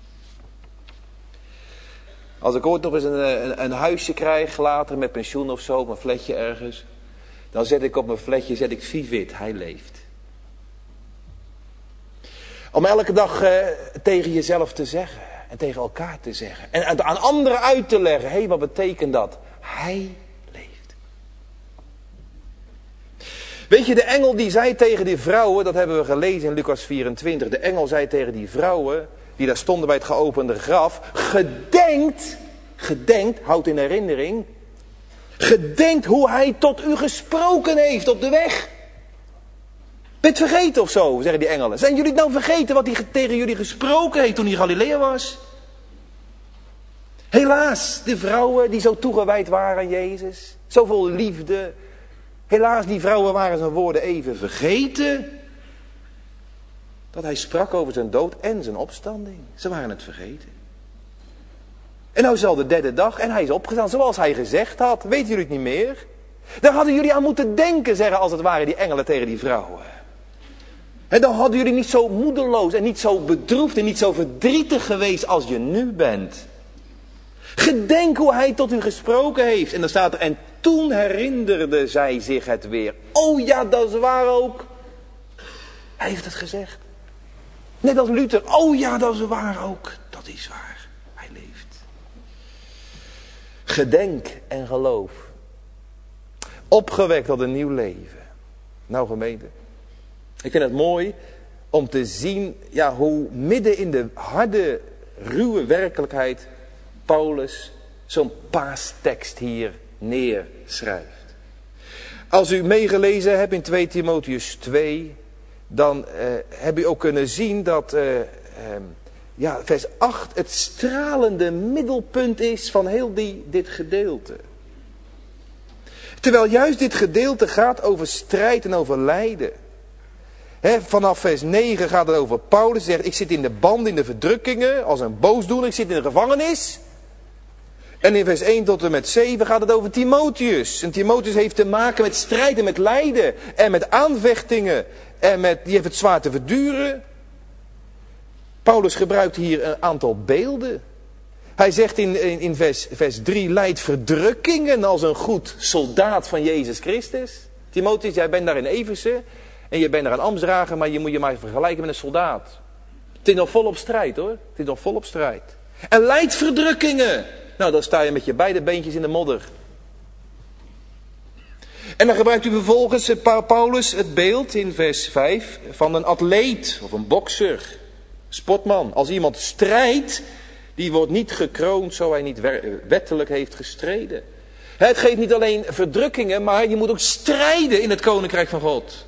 Als ik ooit nog eens een huisje krijg. Later met pensioen of zo. Op een flatje ergens. Dan zet ik op mijn flatje vivit. Hij leeft. Om elke dag tegen jezelf te zeggen. En tegen elkaar te zeggen. En aan anderen uit te leggen. Hé, wat betekent dat? Hij leeft. Weet je, de engel die zei tegen die vrouwen. Dat hebben we gelezen in Lucas 24. De engel zei tegen die vrouwen. Die daar stonden bij het geopende graf. Gedenkt, houd in herinnering. Gedenkt hoe hij tot u gesproken heeft op de weg. Ben je het vergeten of zo, zeggen die engelen. Zijn jullie het nou vergeten wat hij tegen jullie gesproken heeft toen hij in Galilea was? Helaas, de vrouwen die zo toegewijd waren aan Jezus. Zoveel liefde. Helaas, die vrouwen waren zijn woorden even vergeten. Dat hij sprak over zijn dood en zijn opstanding. Ze waren het vergeten. En nou is het al de derde dag en hij is opgestaan zoals hij gezegd had. Weten jullie het niet meer? Daar hadden jullie aan moeten denken, zeggen als het ware die engelen tegen die vrouwen. En dan hadden jullie niet zo moedeloos en niet zo bedroefd en niet zo verdrietig geweest als je nu bent. Gedenk hoe hij tot u gesproken heeft. En dan staat er, en toen herinnerde zij zich het weer. Oh ja, dat is waar ook. Hij heeft het gezegd. Net als Luther. Oh ja, dat is waar ook. Dat is waar. Hij leeft. Gedenk en geloof. Opgewekt tot een nieuw leven. Nou gemeente. Ik vind het mooi om te zien hoe midden in de harde, ruwe werkelijkheid Paulus zo'n paastekst hier neerschrijft. Als u meegelezen hebt in 2 Timotheus 2, dan heb u ook kunnen zien dat vers 8 het stralende middelpunt is van heel dit gedeelte. Terwijl juist dit gedeelte gaat over strijd en over lijden. Vanaf vers 9 gaat het over Paulus. Zegt, ik zit in de banden, in de verdrukkingen, als een boosdoener. Ik zit in de gevangenis. En in vers 1 tot en met 7 gaat het over Timotheus. En Timotheus heeft te maken met strijd en met lijden. En met aanvechtingen. En die heeft het zwaar te verduren. Paulus gebruikt hier een aantal beelden. Hij zegt in vers 3, lijdt verdrukkingen als een goed soldaat van Jezus Christus. Timotheus, jij bent daar in Efeze. En je bent daar een ambtsdrager, maar je moet je maar vergelijken met een soldaat. Het is nog volop strijd hoor. Het is nog volop strijd. En lijdt verdrukkingen. Nou, dan sta je met je beide beentjes in de modder. En dan gebruikt u vervolgens Paulus het beeld in vers 5 van een atleet of een bokser, sportman. Als iemand strijdt, die wordt niet gekroond zo hij niet wettelijk heeft gestreden. Het geeft niet alleen verdrukkingen, maar je moet ook strijden in het koninkrijk van God.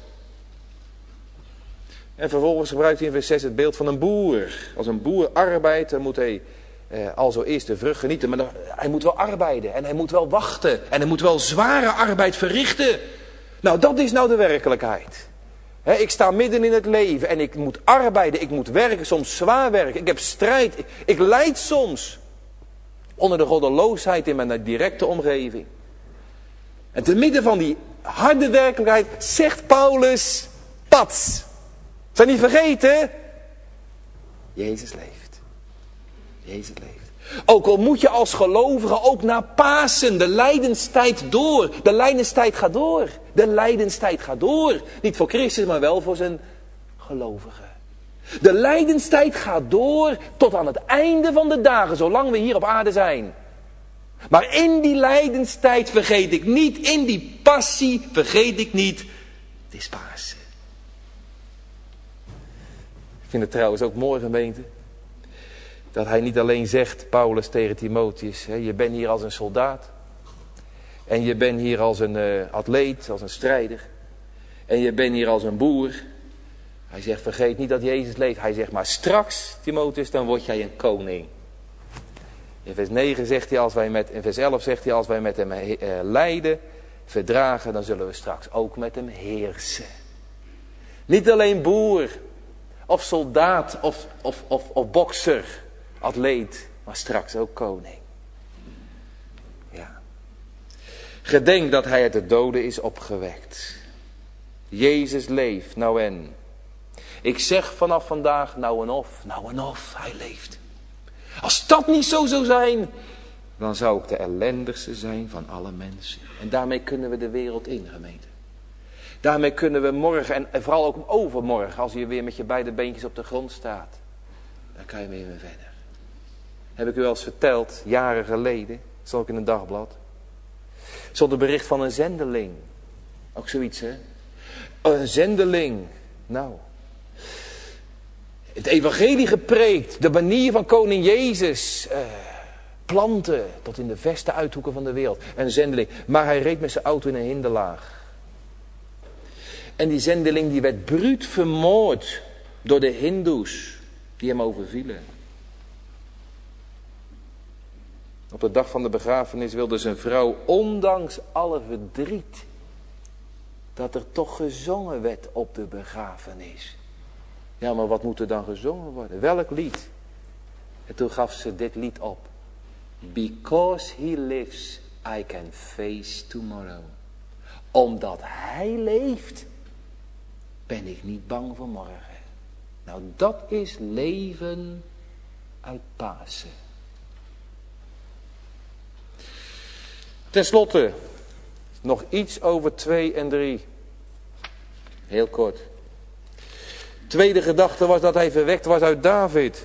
En vervolgens gebruikt hij in vers 6 het beeld van een boer. Als een boer arbeidt, dan moet hij al zo eerst de vrucht genieten. Maar hij moet wel arbeiden en hij moet wel wachten. En hij moet wel zware arbeid verrichten. Nou, dat is nou de werkelijkheid. Ik sta midden in het leven en ik moet arbeiden, ik moet werken, soms zwaar werken. Ik heb strijd, ik lijd soms onder de goddeloosheid in mijn directe omgeving. En te midden van die harde werkelijkheid zegt Paulus, pats. Zijn niet vergeten? Jezus leeft. Jezus leeft. Ook al moet je als gelovige ook na Pasen de lijdenstijd door. De lijdenstijd gaat door. De lijdenstijd gaat door. Niet voor Christus, maar wel voor zijn gelovigen. De lijdenstijd gaat door tot aan het einde van de dagen, zolang we hier op aarde zijn. Maar in die lijdenstijd vergeet ik niet, in die passie vergeet ik niet, het is Pasen. Ik vind het trouwens ook mooi, gemeente, dat hij niet alleen zegt, Paulus tegen Timotheus, je bent hier als een soldaat. En je bent hier als een atleet, als een strijder. En je bent hier als een boer. Hij zegt, vergeet niet dat Jezus leeft. Hij zegt, maar straks, Timotheus, dan word jij een koning. In vers 9 zegt hij, in vers 11 zegt hij, als wij met hem lijden, verdragen, dan zullen we straks ook met hem heersen. Niet alleen boer, of soldaat, of bokser, atleet, maar straks ook koning. Ja. Gedenk dat hij uit de doden is opgewekt. Jezus leeft, nou en. Ik zeg vanaf vandaag, nou en of, hij leeft. Als dat niet zo zou zijn, dan zou ik de ellendigste zijn van alle mensen. En daarmee kunnen we de wereld in, gemeente. Daarmee kunnen we morgen, en vooral ook overmorgen, als je weer met je beide beentjes op de grond staat, dan kan je weer verder. Heb ik u wel eens verteld, jaren geleden, stond ik in een dagblad, stond een bericht van een zendeling. Ook zoiets, hè? Een zendeling. Nou, het evangelie gepreekt, de manier van koning Jezus planten tot in de verste uithoeken van de wereld. Een zendeling, maar hij reed met zijn auto in een hinderlaag. En die zendeling die werd bruut vermoord door de hindoes die hem overvielen. Op de dag van de begrafenis wilde zijn vrouw, ondanks alle verdriet, dat er toch gezongen werd op de begrafenis. Ja, maar wat moet er dan gezongen worden? Welk lied? En toen gaf ze dit lied op. Because he lives, I can face tomorrow. Omdat hij leeft, ben ik niet bang voor morgen. Nou, dat is leven uit Pasen. Ten slotte, nog iets over 2 en 3. Heel kort. Tweede gedachte was dat hij verwekt was uit David.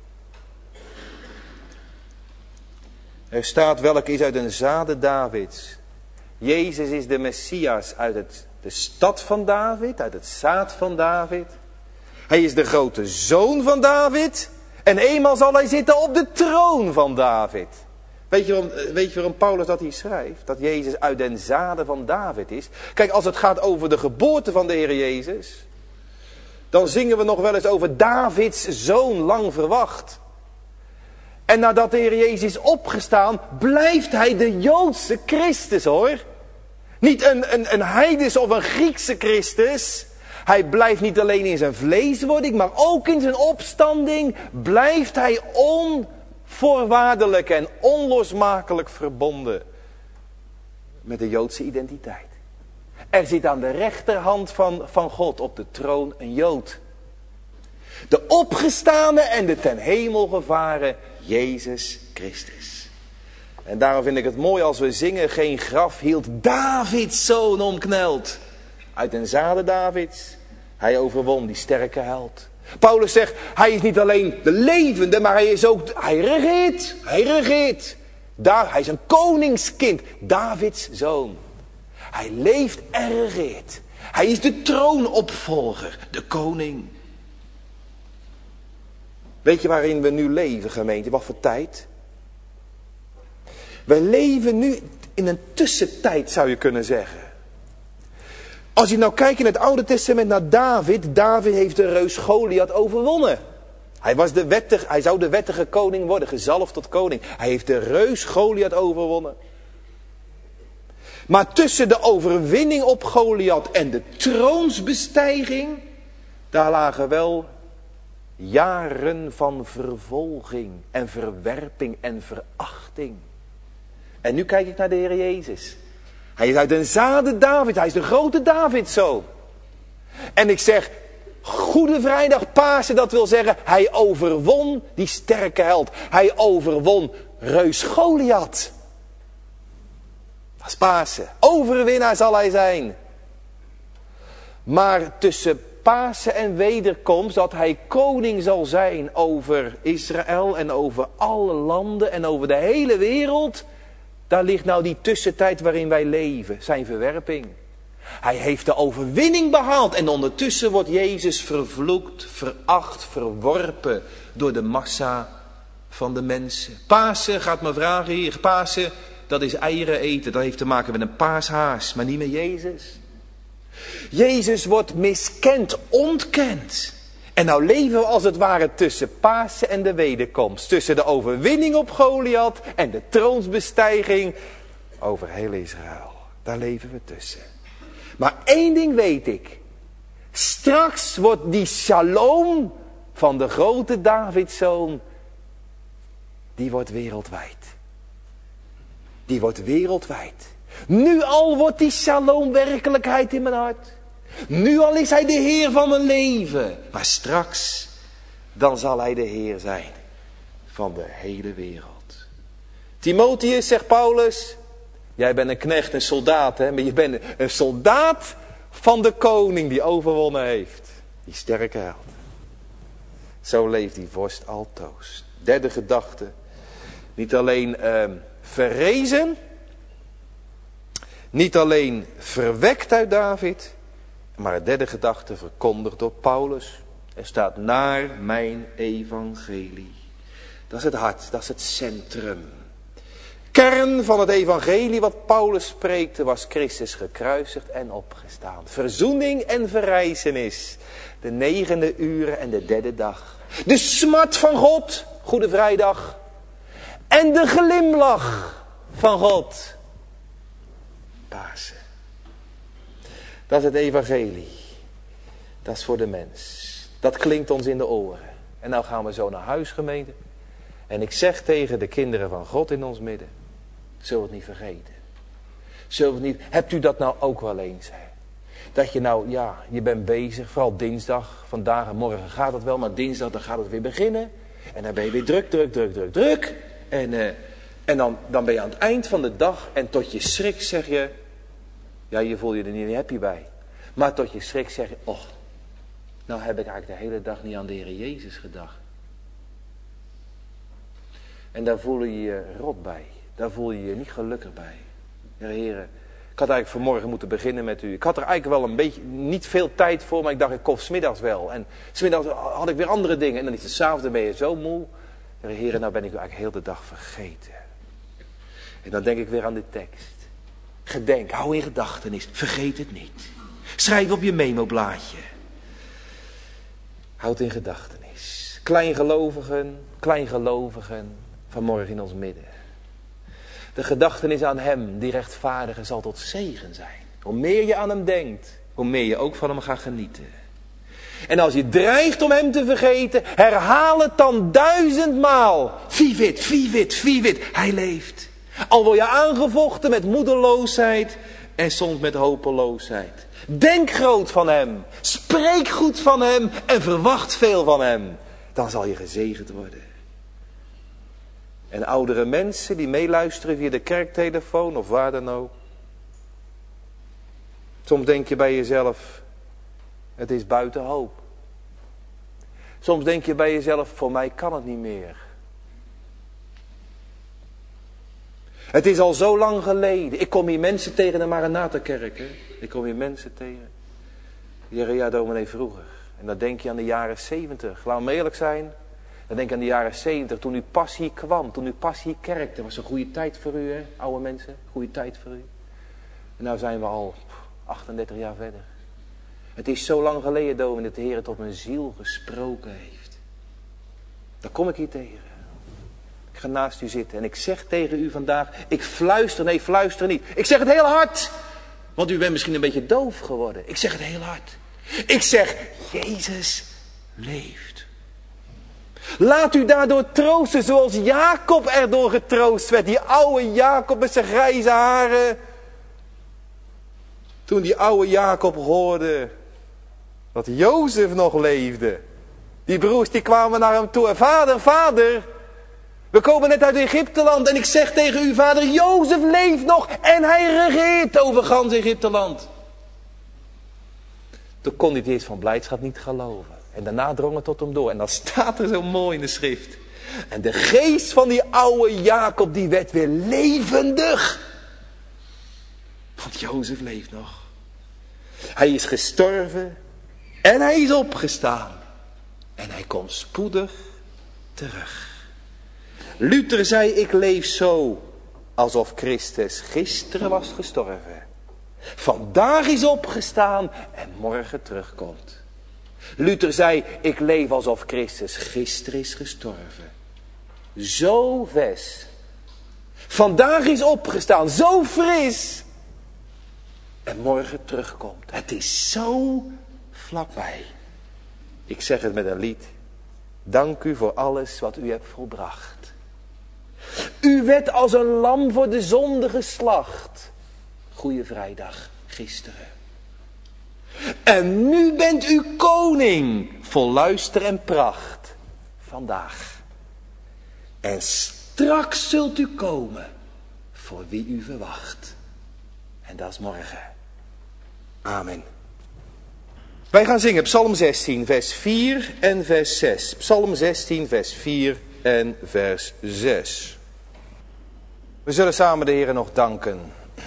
Er staat, welke is uit een zade Davids. Jezus is de Messias uit de stad van David, uit het zaad van David. Hij is de grote zoon van David. En eenmaal zal hij zitten op de troon van David. Weet je waarom Paulus dat hier schrijft? Dat Jezus uit den zade van David is. Kijk, als het gaat over de geboorte van de Heer Jezus, dan zingen we nog wel eens over Davids zoon, lang verwacht. En nadat de Heer Jezus is opgestaan, blijft hij de Joodse Christus, hoor. Niet een heidens of een Griekse Christus. Hij blijft niet alleen in zijn vleeswording, maar ook in zijn opstanding blijft hij onvoorwaardelijk en onlosmakelijk verbonden met de Joodse identiteit. Er zit aan de rechterhand van God op de troon een Jood. De opgestane en de ten hemel gevaren Jezus Christus. En daarom vind ik het mooi als we zingen, geen graf hield Davids zoon omkneld. Uit een zade Davids, hij overwon die sterke held. Paulus zegt, hij is niet alleen de levende, maar hij regeert. Hij is een koningskind, Davids zoon. Hij leeft en regeert. Hij is de troonopvolger, de koning. Weet je waarin we nu leven, gemeente? Wat voor tijd? We leven nu in een tussentijd, zou je kunnen zeggen. Als je nou kijkt in het Oude Testament naar David. David heeft de reus Goliath overwonnen. Hij zou de wettige koning worden, gezalfd tot koning. Hij heeft de reus Goliath overwonnen. Maar tussen de overwinning op Goliath en de troonsbestijging, daar lagen wel jaren van vervolging en verwerping en verachting. En nu kijk ik naar de Heer Jezus. Hij is uit een zade David, hij is de grote Davidzoon. En ik zeg, Goede Vrijdag, Pasen, dat wil zeggen, hij overwon die sterke held. Hij overwon reus Goliath. Dat is Pasen. Overwinnaar zal hij zijn. Maar tussen Pasen en wederkomst, dat hij koning zal zijn over Israël en over alle landen en over de hele wereld, daar ligt nou die tussentijd waarin wij leven, zijn verwerping. Hij heeft de overwinning behaald en ondertussen wordt Jezus vervloekt, veracht, verworpen door de massa van de mensen. Pasen, gaat me vragen hier, Pasen, dat is eieren eten, dat heeft te maken met een paashaas, maar niet met Jezus. Jezus wordt miskend, ontkend. En nou leven we als het ware tussen Pasen en de wederkomst. Tussen de overwinning op Goliath en de troonsbestijging over heel Israël. Daar leven we tussen. Maar één ding weet ik. Straks wordt die shalom van de grote Davidzoon, die wordt wereldwijd. Die wordt wereldwijd. Nu al wordt die shalom werkelijkheid in mijn hart. Nu al is hij de Heer van mijn leven. Maar straks, dan zal hij de Heer zijn van de hele wereld. Timotheus, zegt Paulus, jij bent een knecht, een soldaat, hè? Maar je bent een soldaat van de koning die overwonnen heeft. Die sterke held. Zo leeft die vorst altoos. Derde gedachte. Niet alleen verrezen. Niet alleen verwekt uit David. Maar het derde gedachte verkondigd door Paulus. Er staat naar mijn evangelie. Dat is het hart, dat is het centrum. Kern van het evangelie wat Paulus spreekte was Christus gekruisigd en opgestaan. Verzoening en verrijzenis. De 9e uren en de derde dag. De smart van God, Goede Vrijdag. En de glimlach van God. Pasen. Dat is het evangelie. Dat is voor de mens. Dat klinkt ons in de oren. En nou gaan we zo naar huis, gemeente. En ik zeg tegen de kinderen van God in ons midden. Zullen we het niet vergeten. Zullen we het niet... Hebt u dat nou ook wel eens? Hè? Dat je nou, ja, je bent bezig. Vooral dinsdag. Vandaag en morgen gaat het wel. Maar dinsdag dan gaat het weer beginnen. En dan ben je weer druk. En dan ben je aan het eind van de dag. En tot je schrik zeg je... Ja, je voel je er niet happy bij. Maar tot je schrik zeg je... Och, nou heb ik eigenlijk de hele dag niet aan de Heer Jezus gedacht. En daar voel je je rot bij. Daar voel je je niet gelukkig bij. Heer, ik had eigenlijk vanmorgen moeten beginnen met u. Ik had er eigenlijk wel een beetje, niet veel tijd voor, maar ik dacht ik kom 's middags wel. En 's middags had ik weer andere dingen. En dan is het 's avonds, dan ben je zo moe. Heer, nou ben ik u eigenlijk heel de dag vergeten. En dan denk ik weer aan de tekst. Gedenk, hou in gedachtenis, vergeet het niet. Schrijf op je memoblaadje. Houd in gedachtenis. Kleingelovigen vanmorgen in ons midden. De gedachtenis aan hem, die rechtvaardige, zal tot zegen zijn. Hoe meer je aan hem denkt, hoe meer je ook van hem gaat genieten. En als je dreigt om hem te vergeten, herhaal het dan 1000 maal. Vivit, hij leeft. Al word je aangevochten met moedeloosheid en soms met hopeloosheid. Denk groot van hem, spreek goed van hem en verwacht veel van hem. Dan zal je gezegend worden. En oudere mensen die meeluisteren via de kerktelefoon of waar dan ook. Soms denk je bij jezelf, het is buiten hoop. Soms denk je bij jezelf, voor mij kan het niet meer. Het is al zo lang geleden. Ik kom hier mensen tegen de Maranatha-kerk. Ik kom hier mensen tegen. Die zeggen, ja dominee, vroeger. En dan denk je aan de jaren 70. Laat me eerlijk zijn. Dan denk je aan de jaren 70. Toen u pas hier kwam. Toen u pas hier kerkte. Dat was een goede tijd voor u, hè? Oude mensen. Goede tijd voor u. En nou zijn we al 38 jaar verder. Het is zo lang geleden, dominee, dat de Heer tot mijn ziel gesproken heeft. Dan kom ik hier tegen. Ik ga naast u zitten en ik zeg tegen u vandaag, ik fluister, nee fluister niet. Ik zeg het heel hard, want u bent misschien een beetje doof geworden. Ik zeg het heel hard. Ik zeg, Jezus leeft. Laat u daardoor troosten zoals Jacob erdoor getroost werd. Die oude Jacob met zijn grijze haren. Toen die oude Jacob hoorde dat Jozef nog leefde. Die broers die kwamen naar hem toe. Vader, vader. We komen net uit Egypteland en ik zeg tegen u, vader, Jozef leeft nog en hij regeert over gans Egypteland. Toen kon hij het eerst van blijdschap niet geloven. En daarna drong het tot hem door. En dan staat er zo mooi in de schrift. En de geest van die oude Jacob, die werd weer levendig. Want Jozef leeft nog. Hij is gestorven en hij is opgestaan. En hij komt spoedig terug. Luther zei, ik leef zo alsof Christus gisteren was gestorven. Vandaag is opgestaan en morgen terugkomt. Luther zei, ik leef alsof Christus gisteren is gestorven. Zo vers. Vandaag is opgestaan, zo fris. En morgen terugkomt. Het is zo vlakbij. Ik zeg het met een lied. Dank u voor alles wat u hebt volbracht. U werd als een lam voor de zonde geslacht. Goeie vrijdag, gisteren. En nu bent u koning, vol luister en pracht, vandaag. En straks zult u komen, voor wie u verwacht. En dat is morgen. Amen. Wij gaan zingen Psalm 16, vers 4 en vers 6. Psalm 16, vers 4 en vers 6. We zullen samen de Heer nog danken.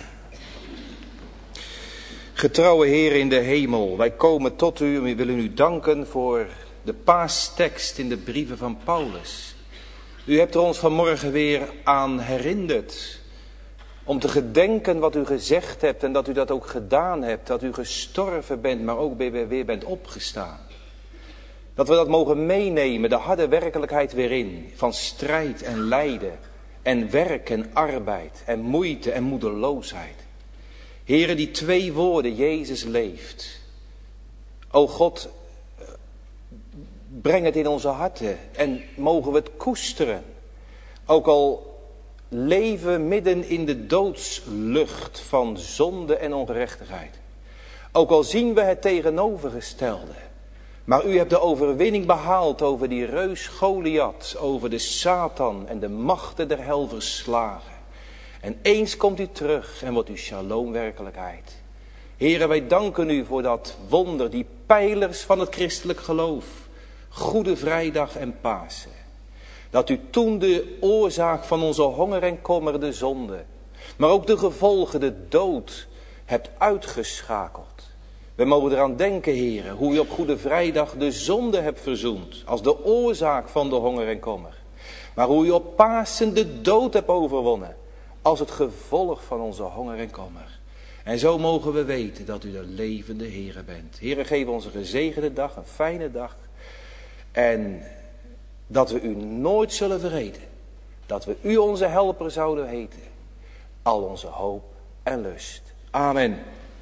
Getrouwe Heer in de hemel, wij komen tot u en we willen u danken voor de paastekst in de brieven van Paulus. U hebt er ons vanmorgen weer aan herinnerd. Om te gedenken wat u gezegd hebt en dat u dat ook gedaan hebt. Dat u gestorven bent, maar ook weer bent opgestaan. Dat we dat mogen meenemen, de harde werkelijkheid weer in. Van strijd en lijden en werk en arbeid en moeite en moedeloosheid. Heren, die twee woorden, Jezus leeft. O God, breng het in onze harten en mogen we het koesteren. Ook al leven midden in de doodslucht van zonde en ongerechtigheid. Ook al zien we het tegenovergestelde. Maar u hebt de overwinning behaald over die reus Goliath, over de Satan en de machten der hel verslagen. En eens komt u terug en wordt uw shalom werkelijkheid. Heren, wij danken u voor dat wonder, die pijlers van het christelijk geloof. Goede Vrijdag en Pasen. Dat u toen de oorzaak van onze honger en kommer, de zonde, maar ook de gevolgen, de dood, hebt uitgeschakeld. We mogen eraan denken, heren, hoe u op Goede Vrijdag de zonde hebt verzoend, als de oorzaak van de honger en kommer. Maar hoe u op Pasen de dood hebt overwonnen, als het gevolg van onze honger en kommer. En zo mogen we weten dat u de levende Heere bent. Heren, geef ons een gezegende dag, een fijne dag. En dat we u nooit zullen vergeten. Dat we u onze helper zouden heten. Al onze hoop en lust. Amen.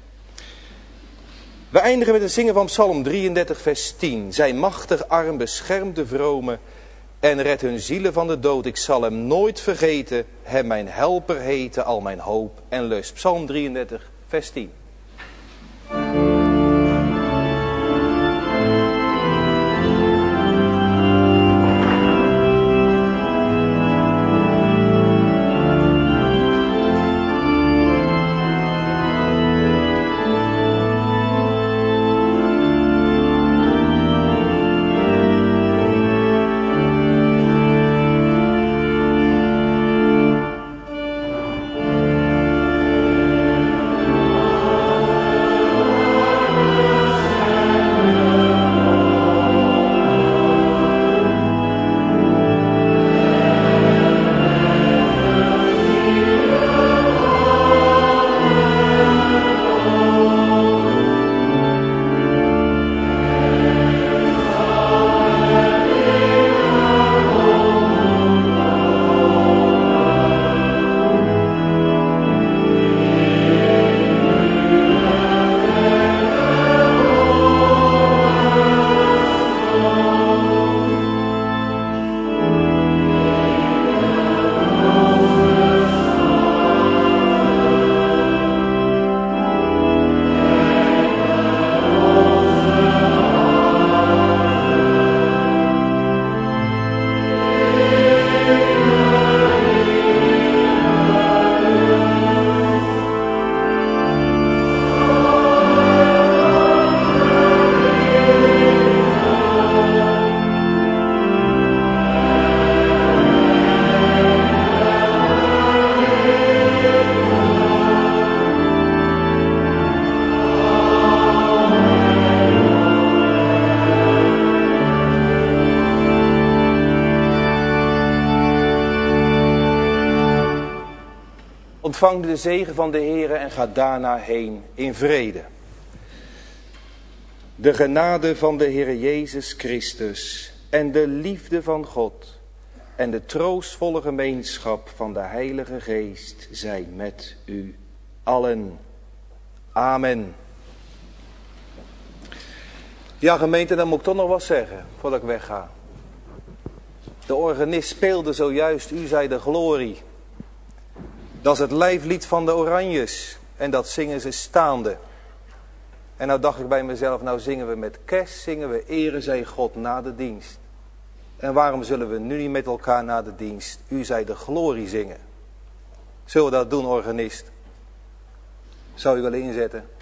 We eindigen met het zingen van Psalm 33 vers 10. Zij machtig arm beschermt de vrome en redt hun zielen van de dood. Ik zal hem nooit vergeten, hem mijn helper heten, al mijn hoop en lust. Psalm 33 vers 10. Ontvang de zegen van de Heere en ga daarna heen in vrede. De genade van de Heere Jezus Christus en de liefde van God en de troostvolle gemeenschap van de Heilige Geest zijn met u allen. Amen. Ja, gemeente, dan moet ik toch nog wat zeggen voordat ik wegga. De organist speelde zojuist U zij de glorie. Dat is het lijflied van de Oranjes. En dat zingen ze staande. En nou dacht ik bij mezelf, nou zingen we met kerst, zingen we Ere zij God na de dienst. En waarom zullen we nu niet met elkaar na de dienst U zij de glorie zingen? Zullen we dat doen, organist? Zou u willen inzetten?